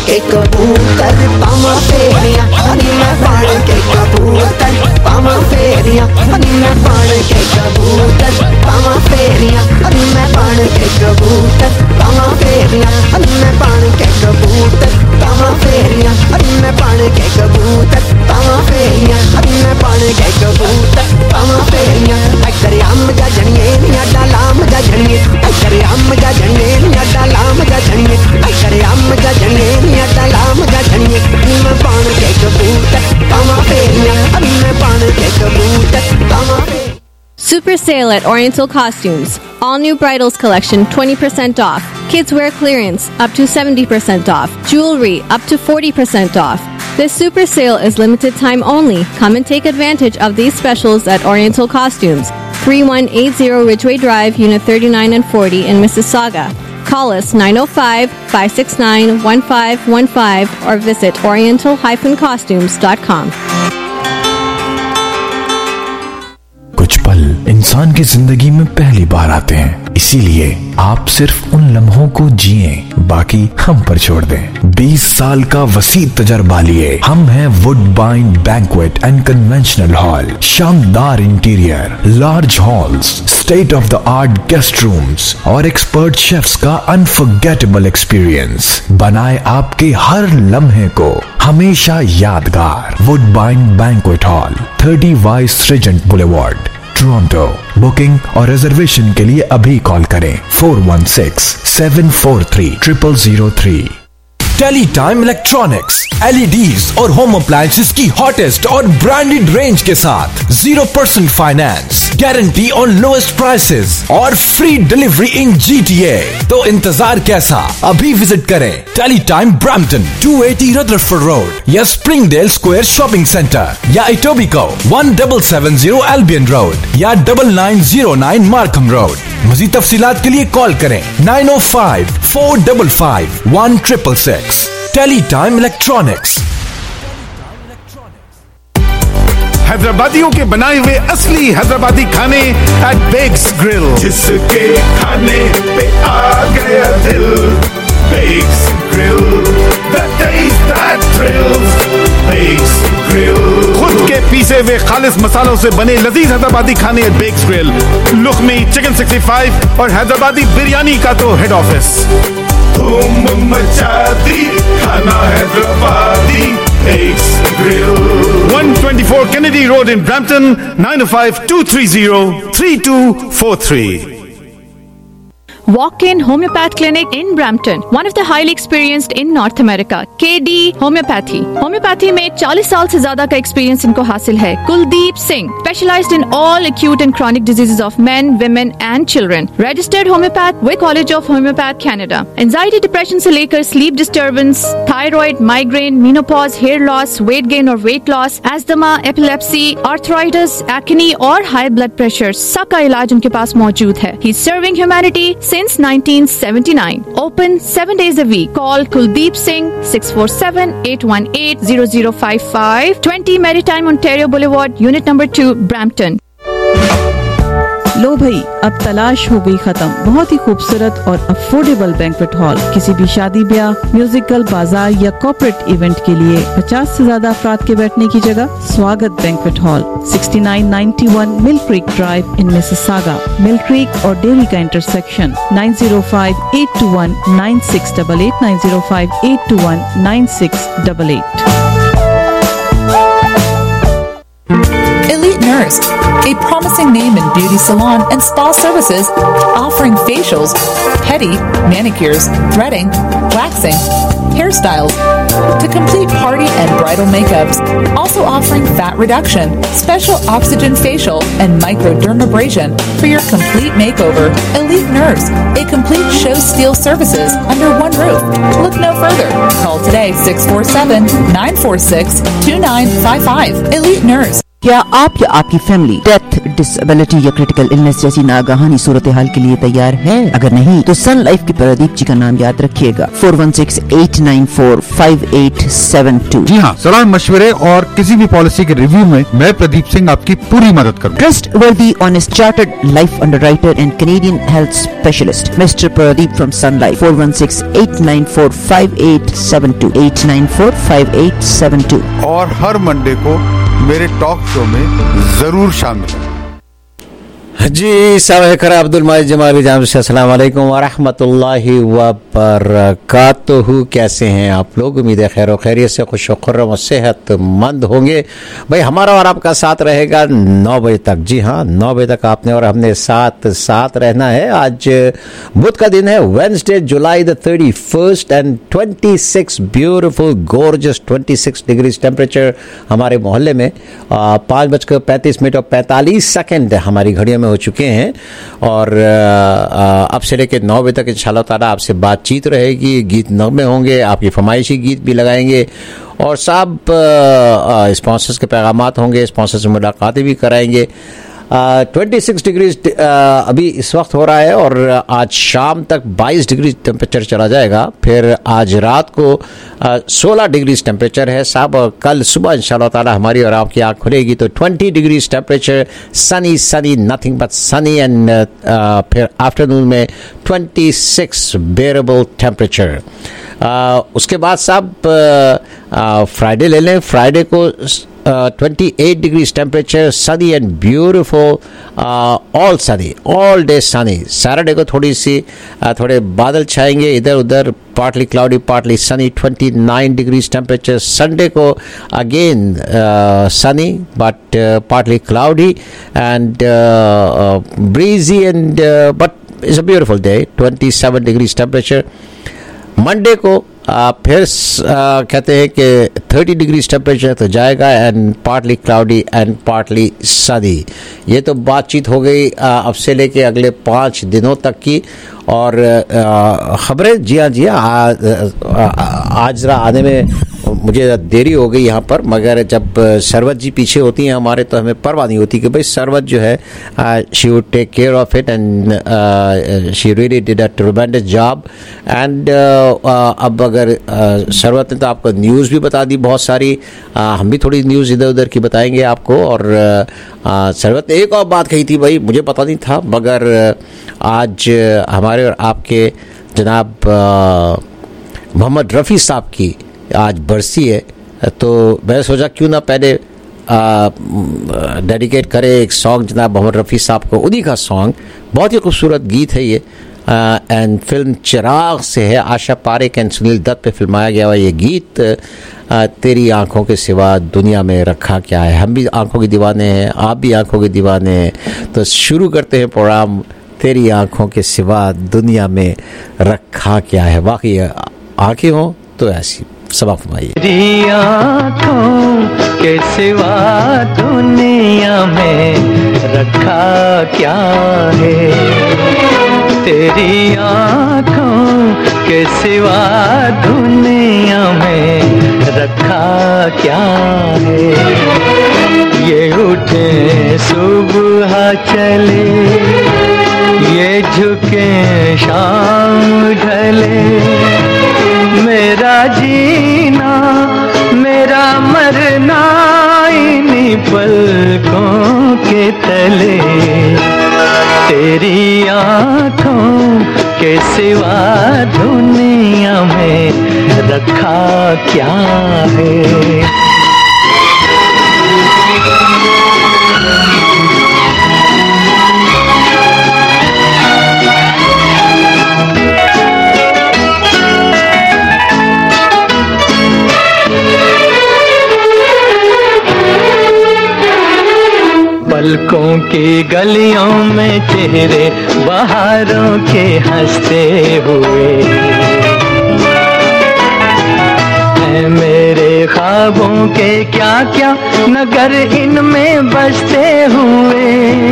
के कबूतर पावा फेरियां नी मैं बन के कबूतर पावा फेरियां नी मैं बन के कबूतर पावा फेरियां नी मैं बन के कबूतर पावा फेरियां नी मैं बन के कबूतर पावा फेरियां नी मैं बन के कबूतर पावा फेरियां नी मैं बन के कबूतर पावा फेरियां अकरे आम जा जणिए नी अड्डा लाम जा जणिए अकरे आम जा जणिए नी अड्डा लाम जा जणिए अकरे आम जा जणिए नी अड्डा लाम जा जणिए नी मैं बन के कबूतर पावा फेरियां नी मैं बन के कबूतर पावा फेरियां Super sale at Oriental Costumes. All new bridals collection 20% off. Kids wear clearance up to 70% off. Jewelry up to 40% off. This super sale is limited time only. Come and take advantage of these specials at Oriental Costumes. 3180 Ridgeway Drive, Unit 39 and 40 in Mississauga. Call us 905-569-1515 or visit oriental-costumes.com. कुछ पल इंसान की जिंदगी में पहली बार आते हैं, इसीलिए आप सिर्फ उन लम्हों को जिए, बाकी हम पर छोड़ दें। 20 साल का वसी तजर्बा लिए हम हैं Woodbine banquet and conventional hall. शानदार interior, large halls, state of the art guest rooms और एक्सपर्ट शेफ्स का अनफॉरगेटेबल एक्सपीरियंस बनाए आपके हर लम्हे को हमेशा यादगार। Woodbine banquet hall, 30 Vice Regent Boulevard, Toronto. Booking और रिजर्वेशन के लिए अभी कॉल करें 416-743-0003। टेलीटाइम इलेक्ट्रॉनिक्स, एलईडीज और होम अप्लायंसेस की हॉटेस्ट और ब्रांडेड रेंज के साथ 0% finance, guarantee on lowest prices और फ्री डिलीवरी इन GTA। तो इंतजार कैसा, अभी विजिट करें टेलीटाइम ब्रैम्पटन 280 रदरफोर्ड रोड या स्प्रिंगडेल स्क्वायर शॉपिंग सेंटर या इटोबिको 1770 एल्बियन रोड या 9909 मार्कम रोड। मज़ीद तफसीलात के लिए कॉल करें 905-455-1666। टेलीटाइम इलेक्ट्रॉनिक्स। हैदराबादियों के बनाए हुए असली हैदराबादी खाने एट बेग्स ग्रिल, जिसके खाने पे आ गया दिल। Baig's Grill, the taste that thrills. Baig's Grill, खुद के पीसे हुए खालिस मसालों से बने लजीज हैदराबादी खाने at Baig's Grill. Lukmi chicken 65 और हैदराबादी बिरयानी का तो हेड ऑफिस। धूम मचा दी खाना Hyderabadi Baig's Grill. 124 Kennedy Road in Brampton, 905-230-3243. Walk-in Homeopath Clinic in Brampton, one of the highly experienced in North America. KD Homeopathy. Homeopathy में 40 साल से ज्यादा का एक्सपीरियंस इनको हासिल है। Kuldeep Singh, specialized in all acute and chronic diseases of men, women and children. Registered homeopath with College of Homeopath Canada. Anxiety, depression से लेकर sleep disturbance, thyroid, migraine, menopause, hair loss, weight gain और weight loss, asthma, epilepsy, arthritis, acne और high blood pressure, सबका इलाज उनके पास मौजूद है। He's serving humanity since 1979. Open 7 days a week. Call Kuldeep Singh 647-818-0055, 20 Maritime Ontario Boulevard, Unit number 2, Brampton. लो भाई, अब तलाश हो गई खत्म। बहुत ही खूबसूरत और अफोर्डेबल बैंक्वेट हॉल किसी भी शादी ब्याह, म्यूजिकल, बाजार या कॉर्पोरेट इवेंट के लिए 50 से ज्यादा अफराद के बैठने की जगह। Swagat banquet hall, 6991 Mill Creek Drive in Mississauga. Mill Creek और डेरी का intersection. 905-821-9688, 905-821-9688। Elite Nurse, a promising name in beauty salon and spa services, offering facials, pedi, manicures, threading, waxing, hairstyles, to complete party and bridal makeups. Also offering fat reduction, special oxygen facial, and microdermabrasion for your complete makeover. Elite Nurse, a complete show steal services under one roof. Look no further. Call today 647-946-2955. Elite Nurse. क्या आप या आपकी family death, disability या critical illness जैसी नागहानी सूरत हाल के लिए तैयार है? अगर नहीं तो सन लाइफ के प्रदीप जी का नाम याद रखिएगा, 4168945872। जी हाँ, सलाह मशवरे और किसी भी पॉलिसी के रिव्यू में मैं प्रदीप सिंह आपकी पूरी मदद करूँगा। Trust worthy honest chartered life underwriter and Canadian health specialist mister Pradeep from Sun Life, 4168945872 8945872। और हर मंडे को मेरे टॉक शो में जरूर शामिल है। जी साहब अब्दुल माजिद जमाली जाम से अस्सलाम वालेकुम व रहमतुल्लाहि व बरकातहू। कैसे हैं आप लोग? उम्मीद है खैर खैरियत से, खुश खुर्रम और सेहतमंद होंगे। भाई हमारा और आपका साथ रहेगा 9 बजे तक। जी हाँ, 9 बजे तक आपने और हमने साथ रहना है। आज बुध का दिन है, Wednesday July the 31st and 26 beautiful gorgeous 26 degrees temperature हमारे मोहल्ले में। 5:35 और 45 सेकेंड हमारी घड़ियों में हो चुके हैं और अब से लेकर 9 बजे तक इंशाल्लाह ताला आपसे बातचीत रहेगी, गीत नगमे होंगे, आपकी फरमाइशी गीत भी लगाएंगे और सब स्पॉन्सर्स के पैगामात होंगे, स्पॉन्सर से मुलाकातें भी कराएंगे। 26 डिग्री अभी इस वक्त हो रहा है और आज शाम तक 22 डिग्री टेम्परेचर चला जाएगा। फिर आज रात को 16 डिग्री टेम्परेचर है साहब, और कल सुबह इंशाल्लाह ताला हमारी और आपकी आँख खुलेगी तो 20 degree temperature, sunny nothing but sunny and फिर आफ्टरनून में 26 बेरेबल टेम्परेचर। उसके बाद साहब फ्राइडे ले लें, फ्राइडे को 28 degree temperature, sunny and beautiful, all day sunny. Saturday को थोड़े बादल छाएंगे इधर उधर, partly cloudy partly sunny, 29 degree temperature. Sunday को again sunny but partly cloudy and breezy and but it's a beautiful day, 27 degree temperature. Monday को फिर कहते हैं कि 30 डिग्री टेम्परेचर तो जाएगा and partly cloudy and partly sunny. ये तो बातचीत हो गई अब से लेके अगले 5 दिनों तक की। और खबरें, जी हाँ आज जरा आने में मुझे देरी हो गई यहाँ पर, मगर जब सरवत जी पीछे होती हैं हमारे तो हमें परवाह नहीं होती कि भाई सरवत जो है she would take care of it and she really did a tremendous job. And अब अगर सरवत ने तो आपको न्यूज़ भी बता दी बहुत सारी, हम भी थोड़ी न्यूज़ इधर उधर की बताएंगे आपको। और सरवत ने एक और बात कही थी भाई, मुझे पता नहीं था, मगर आज हमारे और आपके जनाब मोहम्मद रफ़ी साहब की आज बरसी है, तो मैं सोचा क्यों ना पहले डेडिकेट करे एक सॉन्ग जनाब मोहम्मद रफ़ी साहब को, उन्हीं का सॉन्ग। बहुत ही खूबसूरत गीत है ये एंड फिल्म चिराग से है, आशा पारेख एंड सुनील दत्त पे फिल्माया गया हुआ ये गीत। तेरी आंखों के सिवा दुनिया में रखा क्या है। हम भी आंखों के दीवाने हैं, आप भी आंखों के दीवाने हैं, तो शुरू करते हैं प्रोग्राम तेरी आंखों के सिवा दुनिया में रखा क्या है। वाकई आंखें हो तो ऐसी सबक फरमाइए। तेरी आँखों के सिवा दुनिया में रखा क्या है, तेरी आँखों के सिवा दुनिया में रखा क्या है। ये उठे सुबह चले, ये झुके शाम ढले, मेरा जीना मेरा मरना इन्हीं पलकों के तले। तेरी आँखों के सिवा दुनिया में रखा क्या है। पलकों की गलियों में चेहरे बहारों के हंसते हुए, है मेरे ख्वाबों के क्या क्या नगर इनमें बसते हुए।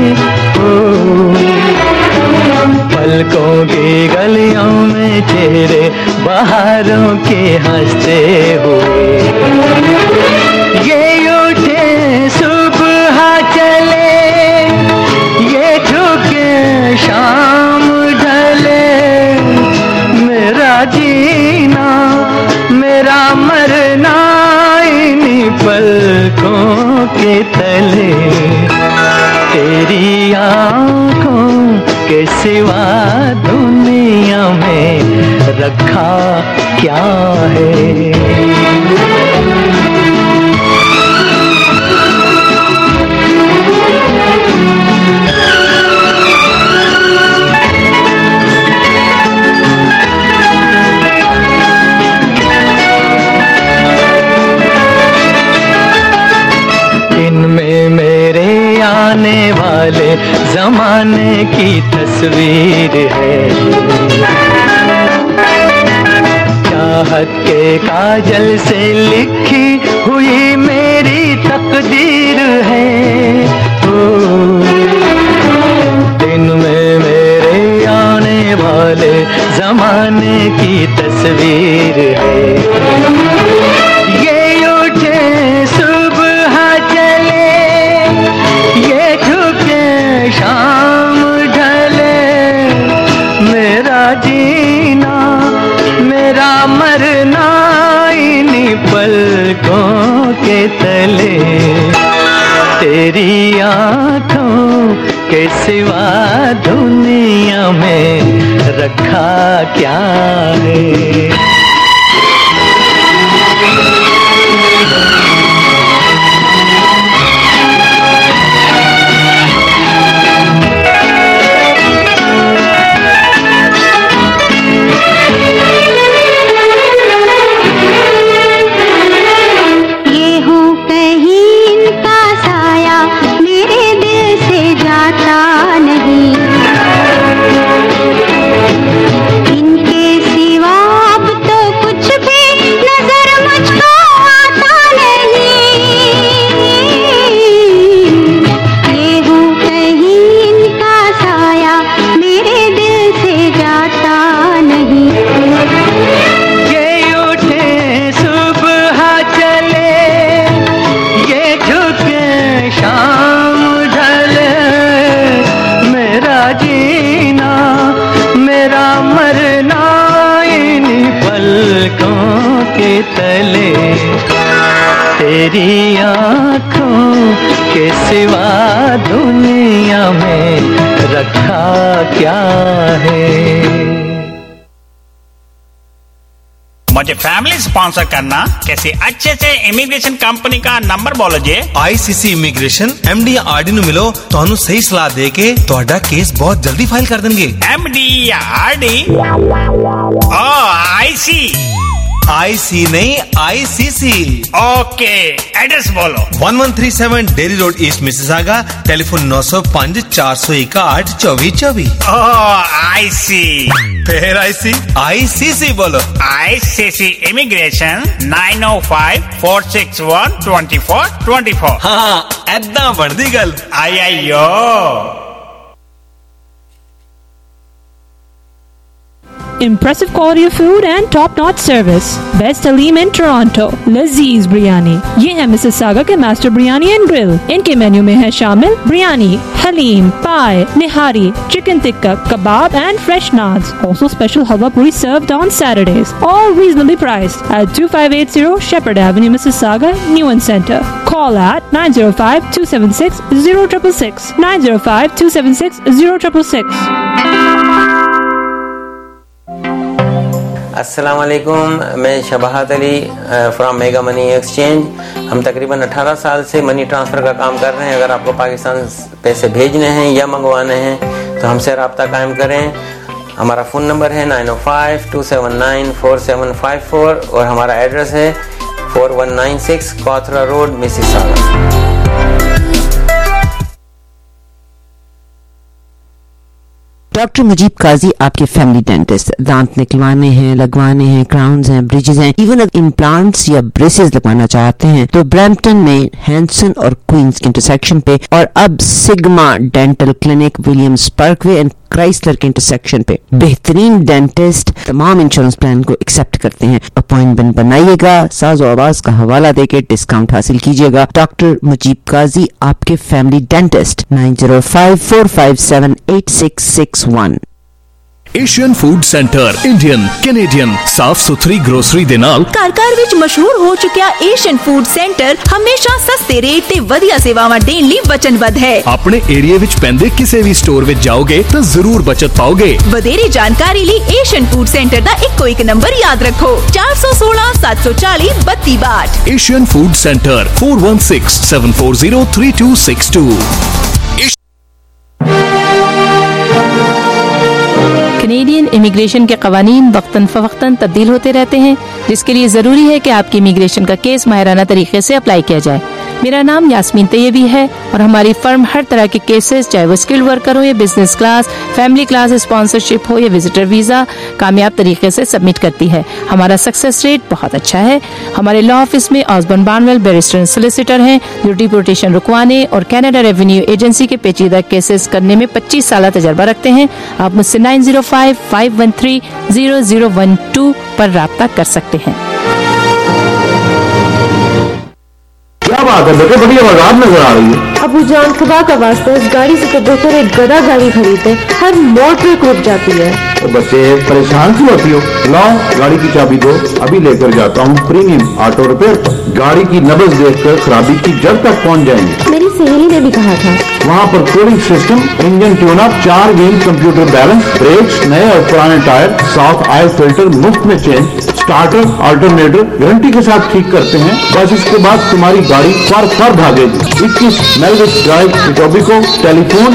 पलकों की गलियों में चेहरे बहारों के हंसते हुए, ये उठे सुबह सिवा दुनिया में रखा क्या है। इनमें मेरे आने वाले जमाने की तस्वीर है, चाहत के काजल से लिखी हुई मेरी तकदीर है। इनमें मेरे आने वाले जमाने की तस्वीर है। ये उठे सुबह चले, ये झुके शाम ढले, मेरा जीना मेरा मरना इन्हीं पलकों के तले। तेरी आँखों के सिवा दुनिया में रखा क्या है। तेरी आँखों के सिवा दुनिया में रखा क्या है। मुझे फैमिली स्पॉन्सर करना किसी अच्छे से इमिग्रेशन कंपनी का नंबर बोलो जी। ICC इमिग्रेशन MD RD नु मिलो ਤੁਹਾਨੂੰ ਸਹੀ ਸਲਾਹ ਦੇ ਕੇ ਤੁਹਾਡਾ ਕੇਸ ਬਹੁਤ ਜਲਦੀ ਫਾਈਲ ਕਰ ਦੇਣਗੇ। MD या RD? IC नहीं ICC। ओके, एड्रेस बोलो। 1137 Derry Road East Mississauga, telephone 905 461 2424। IC फिर ICC बोलो। ICC immigration 905 461 2424। हाँ ऐदा बढ़ती गल। आयो Impressive quality of food and top-notch service. Best Halim in Toronto. Lazeez Biryani. ये है मिसिसागा के मास्टर बिरयानी एंड ग्रिल। इनके मेन्यू में है शामिल biryani, haleem, paya, nihari, chicken tikka, kebab and fresh naans. Also special halwa puri served on Saturdays. All reasonably priced at 2580 Shepherd Avenue, Mississauga, Newen Center. Call at 905-276-0666. 905-276-0666. अस्सलाम वालेकुम, मैं Shabahat Ali from Mega Money Exchange. हम तकरीबन 18 साल से मनी ट्रांसफ़र का काम कर रहे हैं। अगर आपको पाकिस्तान पैसे भेजने हैं या मंगवाने हैं तो हमसे रब्ता कायम करें। हमारा फ़ोन नंबर है 905-279-4754 और हमारा एड्रेस है 4196 Cawthra Road, Mississauga. Doctor Mujeeb Qazi आपके फैमिली डेंटिस्ट। दांत निकलवाने हैं, लगवाने हैं, क्राउन्स हैं, ब्रिजेस हैं, इवन अगर इम्प्लांट्स या ब्रेसेस लगवाना चाहते हैं तो ब्रैम्पटन में हैंसन और क्वींस के इंटरसेक्शन पे, और अब Sigma Dental Clinic Williams Parkway and Chrysler के इंटरसेक्शन पे बेहतरीन डेंटिस्ट तमाम इंश्योरेंस प्लान को एक्सेप्ट करते हैं। अपॉइंटमेंट बनाइएगा, साज़ो आवाज का हवाला देके डिस्काउंट हासिल कीजिएगा। डॉक्टर मुजीब काजी आपके family dentist 905-457-8661। Asian Food Centre Indian Canadian साफ सुथरी ग्रोसरी दे नाल ਘਰ ਵਿੱਚ ਮਸ਼ਹੂਰ ਹੋ ਚੁੱਕਿਆ ਏਸ਼ੀਅਨ ਫੂਡ ਸੈਂਟਰ ਹਮੇਸ਼ਾ ਸਸਤੇ ਰੇਟ ਤੇ ਵਧੀਆ ਸੇਵਾਵਾਂ ਦੇਣ ਲਈ ਵਚਨਬੱਧ ਹੈ। ਆਪਣੇ ਏਰੀਆ ਵਿੱਚ ਪੈਂਦੇ ਕਿਸੇ ਵੀ ਸਟੋਰ ਵਿੱਚ ਜਾਓਗੇ ਤਾਂ ਜ਼ਰੂਰ ਬਚਤ ਪਾਓਗੇ। ਵਧੇਰੇ ਜਾਣਕਾਰੀ ਲਈ ਏਸ਼ੀਅਨ ਫੂਡ ਸੈਂਟਰ ਦਾ ਇੱਕੋ ਇੱਕ ਨੰਬਰ ਯਾਦ ਰੱਖੋ 416 740 3262। Asian Food Centre 4167403262। Canadian immigration के कवानीन वक्तन फवक्तन तब्दील होते रहते हैं, जिसके लिए ज़रूरी है कि आपकी इमिग्रेशन का केस माहिराना तरीके से अप्लाई किया जाए। मेरा नाम यास्मीन तैयबी है और हमारी फर्म हर तरह के केसेस, चाहे वो स्किल्ड वर्कर हो या business class, family class sponsorship हो या विजिटर वीज़ा, कामयाब तरीके से सबमिट करती है। हमारा सक्सेस रेट बहुत अच्छा है। हमारे लॉ ऑफिस में Osborne Barnwell barrister and solicitor हैं जो डिपोर्टेशन रुकवाने और कनाडा रेवेन्यू एजेंसी के पेचीदा केसेस करने में 25 साल तजर्बा रखते हैं। आप मुझसे 905-513-0012 पर राब्ता कर सकते हैं। क्या बात है बेटे, बड़ी आवाज़ नजर आ रही है। अबू जान खुदा का वास्ता इस गाड़ी से तो बेहतर एक गधा गाड़ी खरीदे, हर मोड़ पे रुक जाती है। तो बच्चे परेशान क्यों होती हो? लाओ गाड़ी की चाबी दो, अभी लेकर जाता हूँ प्रीमियम ऑटो रिपेयर। गाड़ी की नब्ज देखकर खराबी की जड़ तक पहुँच जाएंगे। मेरी सहेली ने भी कहा था। वहाँ पर cooling system, engine tune up, 4 wheel computer balance, brakes, नए और पुराने टायर, साफ ऑयल फिल्टर मुफ्त में चेंज, स्टार्टर अल्टरनेटर गारंटी के साथ ठीक करते हैं। बस इसके बाद तुम्हारी गाड़ी फर भागेगी। 21 Melwich Drive Etobicoke, telephone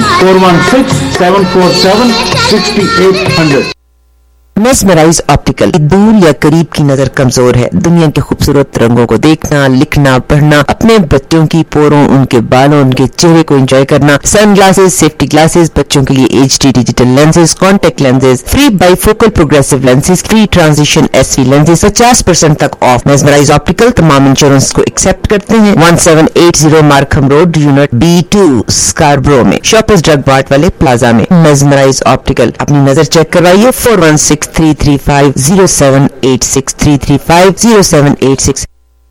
416-747-6800। Mesmerize Optical. दूर या करीब की नजर कमजोर है, दुनिया के खूबसूरत रंगों को देखना, लिखना, पढ़ना, अपने बच्चों की पोरों, उनके बालों, उनके चेहरे को एंजॉय करना। सन ग्लासेस, सेफ्टी ग्लासेस, बच्चों के लिए HD digital lenses, contact lenses, free bifocal progressive lenses, free transition SV lenses, 50% तक ऑफ। मेस्मराइज ऑप्टिकल तमाम इंश्योरेंस को एक्सेप्ट करते हैं। 1780 Markham Road, unit B2, Scarborough में, शॉपर्स ड्रग मार्ट वाले प्लाजा में। मेस्मराइज ऑप्टिकल। अपनी नजर चेक करवाइए 416-335-0786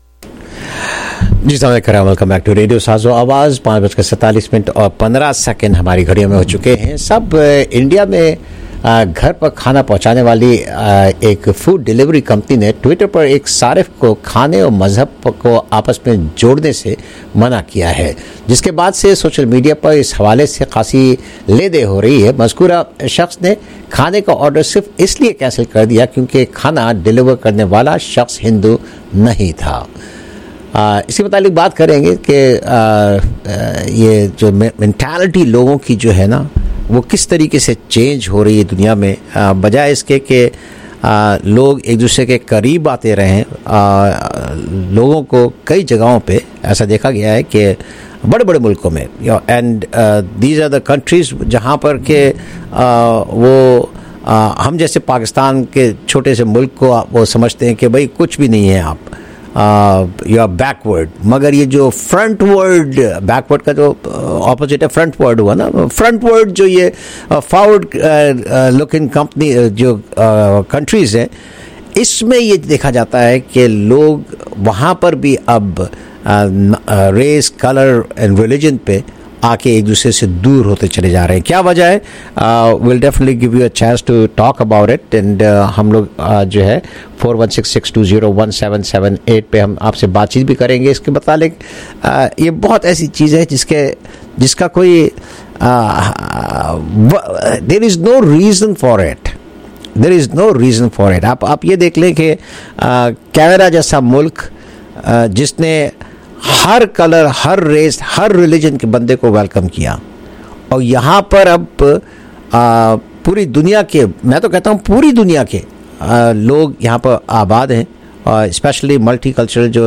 जी सामने करा। वेलकम बैक टू रेडियो साजो आवाज़। 5:47 और 15 हमारी घड़ियों में हो चुके हैं। सब इंडिया में घर पर खाना पहुंचाने वाली एक फूड डिलीवरी कंपनी ने ट्विटर पर एक सारिफ को खाने और मजहब को आपस में जोड़ने से मना किया है, जिसके बाद से सोशल मीडिया पर इस हवाले से खासी ले-दे हो रही है। मज़कूरा शख्स ने खाने का ऑर्डर सिर्फ इसलिए कैंसिल कर दिया क्योंकि खाना डिलीवर करने वाला शख्स हिंदू नहीं था। इसके मुतालिक बात करेंगे कि ये जो मेंटालिटी लोगों की जो है ना वो किस तरीके से चेंज हो रही है दुनिया में, बजाय इसके कि लोग एक दूसरे के करीब आते रहें। लोगों को कई जगहों पे ऐसा देखा गया है कि बड़े बड़े मुल्कों में, and these are the countries जहाँ पर के वो हम जैसे पाकिस्तान के छोटे से मुल्क को वो समझते हैं कि भाई कुछ भी नहीं है, आप यू आर बैकवर्ड। मगर ये जो फ्रंट वर्ड, बैकवर्ड का जो ऑपोजिट है फ्रंट वर्ड हुआ ना, फ्रंट वर्ड जो ये फॉरवर्ड लुकिंग कंपनी जो कंट्रीज़ हैं, इसमें ये देखा जाता है कि लोग वहाँ पर भी अब रेस, कलर एंड रिलीजन पे आके एक दूसरे से दूर होते चले जा रहे हैं। क्या वजह है? Will definitely give you a chance to talk about it. And हम लोग जो है 4166201778 पे हम आपसे बातचीत भी करेंगे इसके मुतालिक। ये बहुत ऐसी चीज़ है जिसका कोई there is no reason for it, there is no reason for it. आप ये देख लें कि कनाडा जैसा मुल्क जिसने हर कलर, हर रेस, हर रिलीजन के बंदे को वेलकम किया, और यहाँ पर अब पूरी दुनिया के, मैं तो कहता हूँ पूरी दुनिया के लोग यहाँ पर आबाद हैं, और स्पेशली मल्टी कल्चरल जो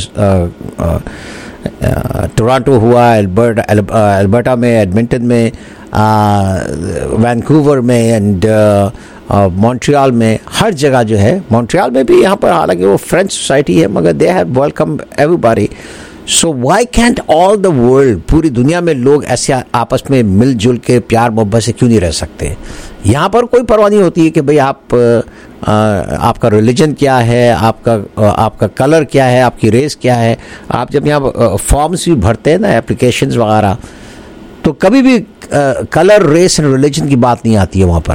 टोरंटो हुआ, एल्बर्टा में, एडमिंटन में, वैंकूवर में एंड मॉन्ट्रियल में, हर जगह जो है, मॉन्ट्रियल में भी यहाँ पर हालांकि वो फ्रेंच सोसाइटी है मगर they have welcome everybody. So why can't all the world, पूरी दुनिया में लोग ऐसे आपस में मिलजुल के प्यार मोहब्बत से क्यों नहीं रह सकते? यहाँ पर कोई परवाह नहीं होती है कि भाई आपका रिलीजन क्या है, आपका कलर क्या है, आपकी रेस क्या है। आप जब यहाँ फॉर्म्स भी भरते हैं ना, एप्लीकेशंस वगैरह, तो कभी भी कलर, रेस एंड रिलीजन की बात नहीं आती है वहाँ पर,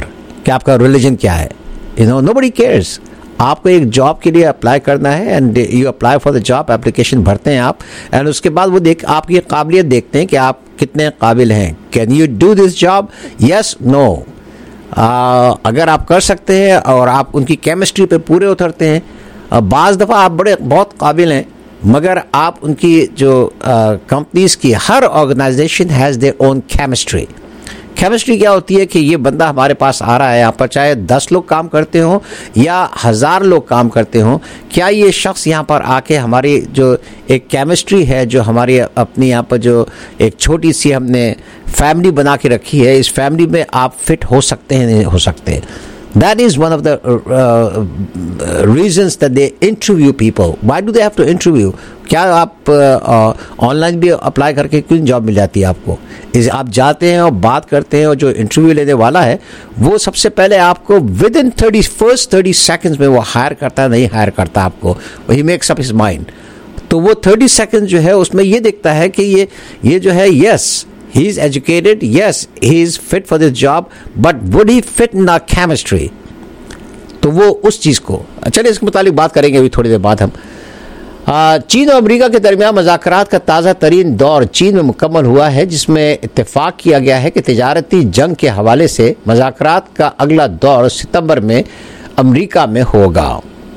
कि आपका रिलीजन क्या है, नोबडी केयर्स। आपको एक जॉब के लिए अप्लाई करना है and you apply for the job, application भरते हैं आप, एंड उसके बाद वो आपकी काबिलियत देखते हैं कि आप कितने काबिल हैं। Can you do this job, yes, no. अगर आप कर सकते हैं और आप उनकी केमिस्ट्री पे पूरे उतरते हैं, बाज़ दफ़ा आप बहुत काबिल हैं, मगर आप उनकी जो कंपनीज की हर organisation has their own chemistry. Chemistry क्या होती है कि ये बंदा हमारे पास आ रहा है, यहाँ पर चाहे 10 लोग काम करते हों या 1000 लोग काम करते हों, क्या ये शख्स यहाँ पर आके हमारी जो एक केमिस्ट्री है, जो हमारी अपनी यहाँ पर जो एक छोटी सी हमने फैमिली बना के रखी है, इस फैमिली में आप फिट हो सकते हैं, नहीं हो सकते। That is one of the reasons that they interview people. Why do they have to interview? क्या आप ऑनलाइन भी अप्लाई करके क्यों जॉब मिल जाती है आपको? आप जाते हैं और बात करते हैं, और जो इंटरव्यू लेने वाला है वो सबसे पहले आपको विद इन 30 सेकेंड्स में वो हायर करता है, नहीं हायर करता आपको, वही मेक्स अप हिज माइंड। तो वो 30 सेकेंड्स जो है उसमें ये देखता है कि ये जो है, yes he is educated, yes he is fit for this job, but would he fit in our chemistry? तो वो उस चीज़ को, चलिए इसके मुतालिक बात करेंगे अभी थोड़ी देर बाद हम। चीन और अमेरिका के दरमियान मुज़ाकरात का ताज़ा तरीन दौर चीन में मुकम्मल हुआ है, जिसमें इत्तेफाक किया गया है कि तिजारती जंग के हवाले से मुज़ाकरात का अगला दौर सितंबर में अमेरिका में होगा।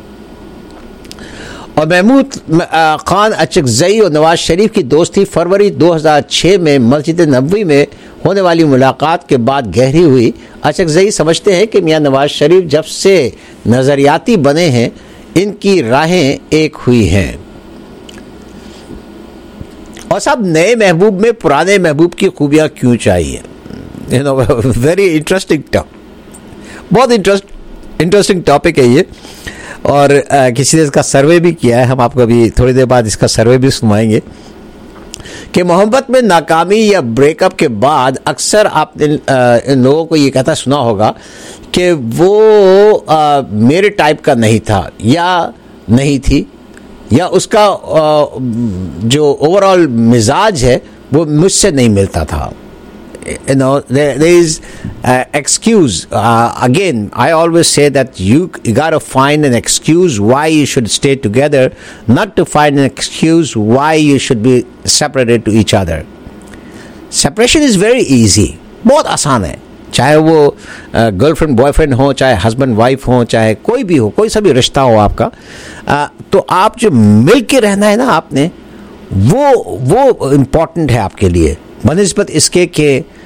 और महमूद खान अचकज़ई और नवाज शरीफ की दोस्ती फरवरी 2006 में मस्जिद नबवी में होने वाली मुलाकात के बाद गहरी हुई। अचकज़ई समझते हैं कि मियां नवाज शरीफ जब से नज़रियाती बने हैं, इनकी राहें एक हुई हैं। और सब नए महबूब में पुराने महबूब की खूबियाँ क्यों चाहिए? वेरी इंटरेस्टिंग टॉपिक, बहुत इंटरेस्टिंग टॉपिक है ये, और किसी ने इसका सर्वे भी किया है। हम आपको अभी थोड़ी देर बाद इसका सर्वे भी सुनाएंगे कि मोहब्बत में नाकामी या ब्रेकअप के बाद अक्सर आपने इन लोगों को ये कहता सुना होगा कि वो मेरे टाइप का नहीं था या नहीं थी, या उसका जो ओवरऑल मिजाज है वो मुझसे नहीं मिलता था। There is excuse. Again, I always say that you got to find an excuse why you should stay together, not to find an excuse why you should be separated to each other. Separation is very easy. बहुत आसान है, चाहे वो girlfriend boyfriend हो, चाहे husband wife हो, चाहे कोई भी हो, कोई सा भी रिश्ता हो आपका, तो आप जो मिल के रहना है ना आपने, वो इम्पॉर्टेंट है आपके लिए, बनिस्बत इसके के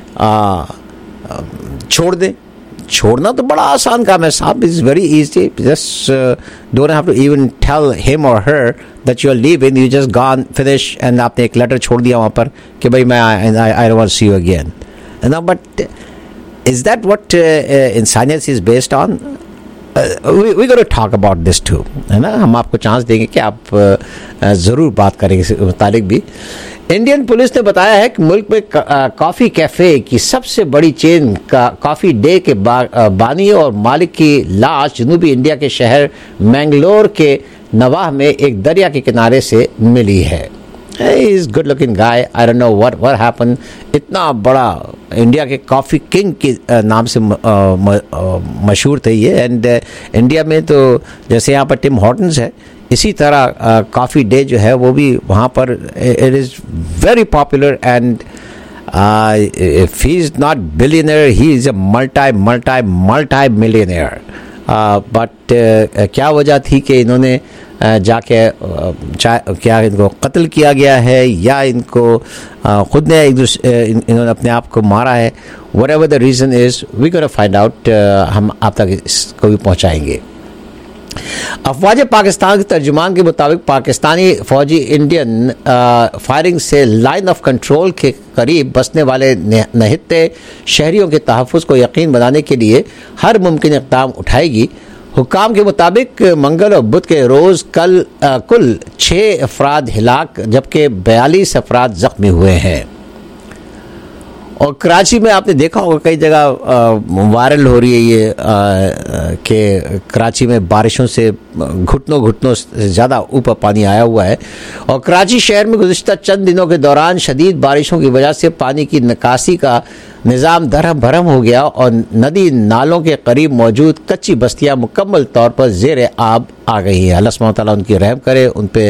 छोड़ दें। छोड़ना तो बड़ा आसान काम है साहब, is very easy, just don't have to even tell him और her that you are leaving, you just gone finish, and आपने एक लेटर छोड़ दिया वहाँ पर कि भाई मैं I don't want to see you again. But is that what इंसानियत is based on? We got to talk about this too, है ना। हम आपको चांस देंगे कि आप ज़रूर बात करेंगे इस मुतालिक भी। इंडियन पुलिस ने बताया है कि मुल्क में कॉफ़ी कैफ़े की सबसे बड़ी चेन का कॉफ़ी डे के बानी और मालिक की लाश जनूबी इंडिया के शहर मैंगलोर के नवाह में एक दरिया के किनारे से मिली है। Is good looking guy, I don't know what happen. इतना बड़ा इंडिया के कॉफ़ी किंग के नाम से मशहूर थे ये, एंड इंडिया में तो जैसे यहाँ पर टिम हॉर्टन्स है, इसी तरह कॉफ़ी डे जो है वो भी वहाँ पर it is very popular, and if he is not billionaire, he is a multi millionaire. But क्या वजह थी कि इन्होंने जाके क्या इनको कत्ल किया गया है या इनको खुद ने एक दूसरे इन्होंने अपने आप को मारा है? Whatever the reason is, we gonna find out, हम आप तक इसको भी पहुँचाएंगे। अफवाज पाकिस्तान के तर्जुमान के मुताबिक पाकिस्तानी फौजी इंडियन फायरिंग से लाइन ऑफ कंट्रोल के करीब बसने वाले निहत्ते शहरियों के तहफ़्फ़ुज़ को यकीन बनाने के लिए हर मुमकिन इक़दाम उठाएगी। हुक्काम के मुताबिक मंगल और बुध के रोज़ कुल 6 अफराद हिलाक जबकि 42 अफराद ज़ख्मी हुए हैं। और कराची में आपने देखा होगा कई जगह वायरल हो रही है ये कि कराची में बारिशों से घुटनों से ज़्यादा ऊपर पानी आया हुआ है। और कराची शहर में गुज़िश्ता चंद दिनों के दौरान शदीद बारिशों की वजह से पानी की निकासी का निज़ाम दरहम भरम हो गया और नदी नालों के करीब मौजूद कच्ची बस्तियां मुकम्मल तौर पर ज़ेर आब आ गई हैं। अल्लाह सुब्हानहू व तआला उनकी रहम करे, उन पे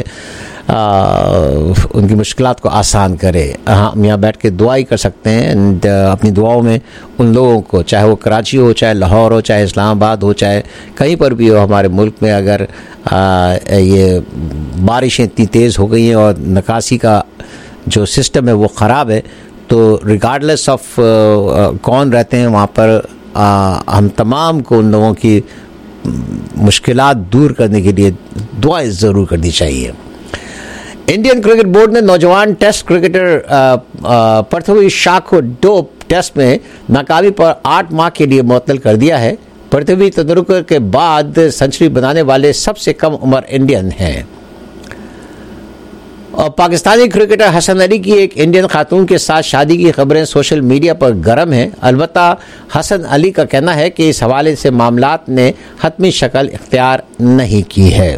उनकी मुश्किलात को आसान करे। हम यहाँ बैठ के दुआ ही कर सकते हैं एंड अपनी दुआओं में उन लोगों को, चाहे वो कराची हो, चाहे लाहौर हो, चाहे इस्लामाबाद हो, चाहे कहीं पर भी हो हमारे मुल्क में, अगर ये बारिशें इतनी तेज़ हो गई हैं और निकासी का जो सिस्टम है वो ख़राब है, तो रिगार्डलेस ऑफ कौन रहते हैं वहाँ पर हम तमाम को उन लोगों की मुश्किलात दूर करने के लिए दुआएं ज़रूर करनी चाहिए। इंडियन क्रिकेट बोर्ड ने नौजवान टेस्ट क्रिकेटर पृथ्वी शॉ को डोप टेस्ट में नाकामी पर 8 माह के लिए मुअत्तल कर दिया है। पृथ्वी तेंदुलकर के बाद सेंचुरी बनाने वाले सबसे कम उम्र इंडियन हैं। और पाकिस्तानी क्रिकेटर हसन अली की एक इंडियन खातून के साथ शादी की खबरें सोशल मीडिया पर गर्म हैं। अलबत्ता हसन अली का कहना है कि इस हवाले से मामलात ने हतमी शक्ल इख्तियार नहीं की है।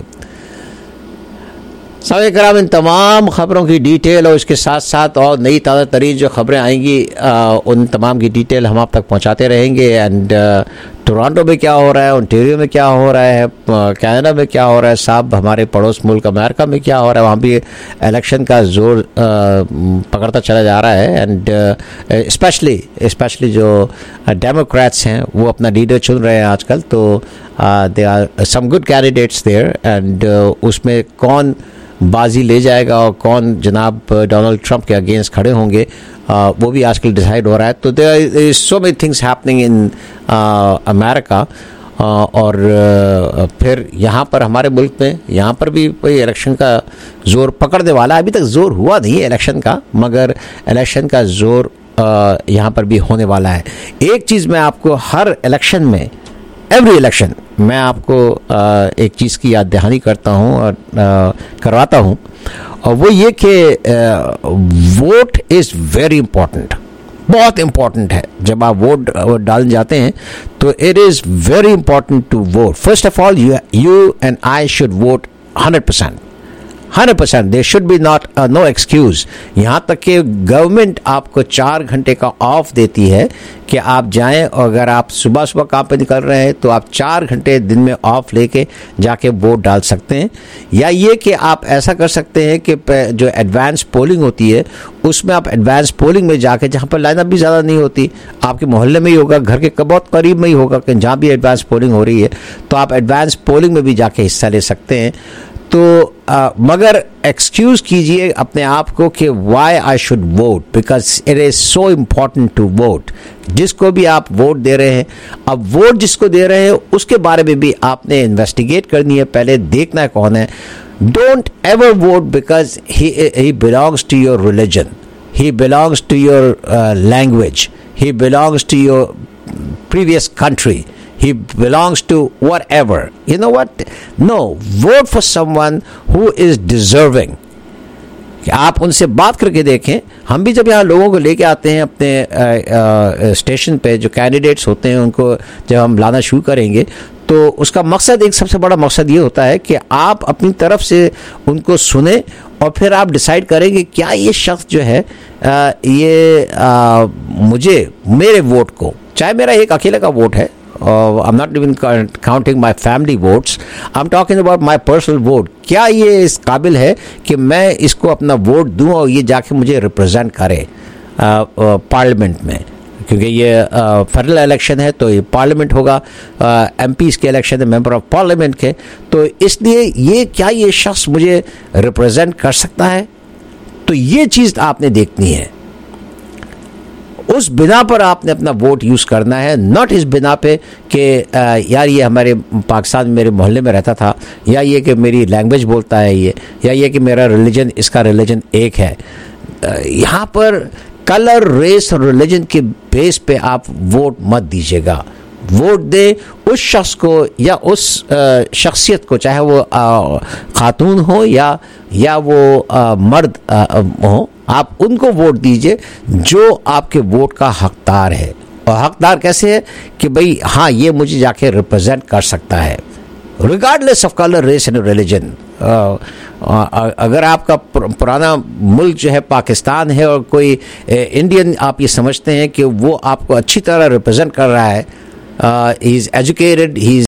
सामईन किराम, इन तमाम ख़बरों की डिटेल और इसके साथ साथ और नई ताज़ा तरीन जो ख़बरें आएंगी उन तमाम की डिटेल हम आप तक पहुंचाते रहेंगे। एंड टोरंटो में क्या हो रहा है, ओंटारियो में क्या हो रहा है, कनाडा में क्या हो रहा है, साहब हमारे पड़ोस मुल्क अमेरिका में क्या हो रहा है, वहाँ भी इलेक्शन का जोर पकड़ता चला जा रहा है। एंड स्पेशली जो डेमोक्रेट्स हैं वो अपना लीडर चुन रहे हैं आजकल, तो they are some good candidates there and उसमें कौन बाजी ले जाएगा और कौन जनाब डोनाल्ड ट्रंप के अगेंस्ट खड़े होंगे वो भी आजकल डिसाइड हो रहा है। तो there is so many things happening in America. और फिर यहाँ पर हमारे मुल्क में यहाँ पर भी कोई इलेक्शन का जोर पकड़ने वाला है। अभी तक जोर हुआ नहीं है इलेक्शन का, मगर इलेक्शन का जोर यहाँ पर भी होने वाला है। एक चीज़ मैं आपको हर इलेक्शन में, एवरी इलेक्शन मैं आपको एक चीज़ की याद दहानी करता हूँ और करवाता हूँ, और वो ये कि वोट इज़ वेरी इम्पॉर्टेंट, बहुत इम्पॉर्टेंट है। जब आप वोट डालने जाते हैं तो it is very important to vote. First of all you and I should vote 100%। There should be not no excuse. यहाँ तक कि गवर्नमेंट आपको 4 घंटे का ऑफ देती है कि आप जाएं, और अगर आप सुबह काम पे निकल रहे हैं तो आप 4 घंटे दिन में ऑफ लेके जाके वोट डाल सकते हैं। या ये कि आप ऐसा कर सकते हैं कि जो एडवांस पोलिंग होती है उसमें आप एडवांस पोलिंग में जाके, जहाँ पर लाइनअप भी ज़्यादा नहीं होती, आपके मोहल्ले में ही होगा, घर के बहुत करीब में ही होगा कि जहाँ भी एडवांस पोलिंग हो रही है, तो आप एडवांस पोलिंग में भी जाके हिस्सा ले सकते हैं। तो मगर एक्सक्यूज़ कीजिए अपने आप को कि why I should vote, because it is so important to vote. जिसको भी आप वोट दे रहे हैं, अब वोट जिसको दे रहे हैं उसके बारे में भी आपने इन्वेस्टिगेट करनी है, पहले देखना है कौन है। Don't ever vote because he belongs to your religion, he belongs to your language, he belongs to your previous country, he belongs to whatever. You know what? No, vote for someone who is deserving. कि आप उनसे बात करके देखें। हम भी जब यहाँ लोगों को लेके आते हैं अपने स्टेशन पे, जो कैंडिडेट्स होते हैं उनको जब हम लाना शुरू करेंगे, तो उसका मकसद, एक सबसे बड़ा मकसद ये होता है कि आप अपनी तरफ से उनको सुने और फिर आप डिसाइड करेंगे क्या ये शख्स जो है मुझे, मेरे वोट को, चाहे मेरा एक अकेले का वोट है, I'm not even counting my family votes, I'm talking about my personal vote, क्या ये इस काबिल है कि मैं इसको अपना वोट दूं और ये जाके मुझे रिप्रेजेंट करे पार्लियामेंट में, क्योंकि ये फेडरल इलेक्शन है तो ये पार्लियामेंट होगा, एमपीज के इलेक्शन है, मेंबर ऑफ पार्लियामेंट के, तो इसलिए ये क्या ये शख्स मुझे रिप्रेजेंट कर सकता है। तो ये चीज़ आपने देखनी है, उस बिना पर आपने अपना वोट यूज़ करना है, नॉट इस बिना पे कि यार ये हमारे पाकिस्तान मेरे मोहल्ले में रहता था, या ये कि मेरी लैंग्वेज बोलता है ये, या ये कि मेरा रिलीजन, इसका रिलीजन एक है। यहाँ पर कलर, रेस और रिलीजन के बेस पे आप वोट मत दीजिएगा। वोट दे उस शख्स को या उस शख्सियत को, चाहे वो खातून हो या वो मर्द हो, आप उनको वोट दीजिए जो आपके वोट का हकदार है। और हकदार कैसे है कि भाई हाँ ये मुझे जाके रिप्रेजेंट कर सकता है, regardless of colour, race and religion. अगर आपका पुराना मुल्क जो है पाकिस्तान है और कोई इंडियन आप ये समझते हैं कि वो आपको अच्छी तरह रिप्रेजेंट कर रहा है, ही इज़ एजुकेटेड, ही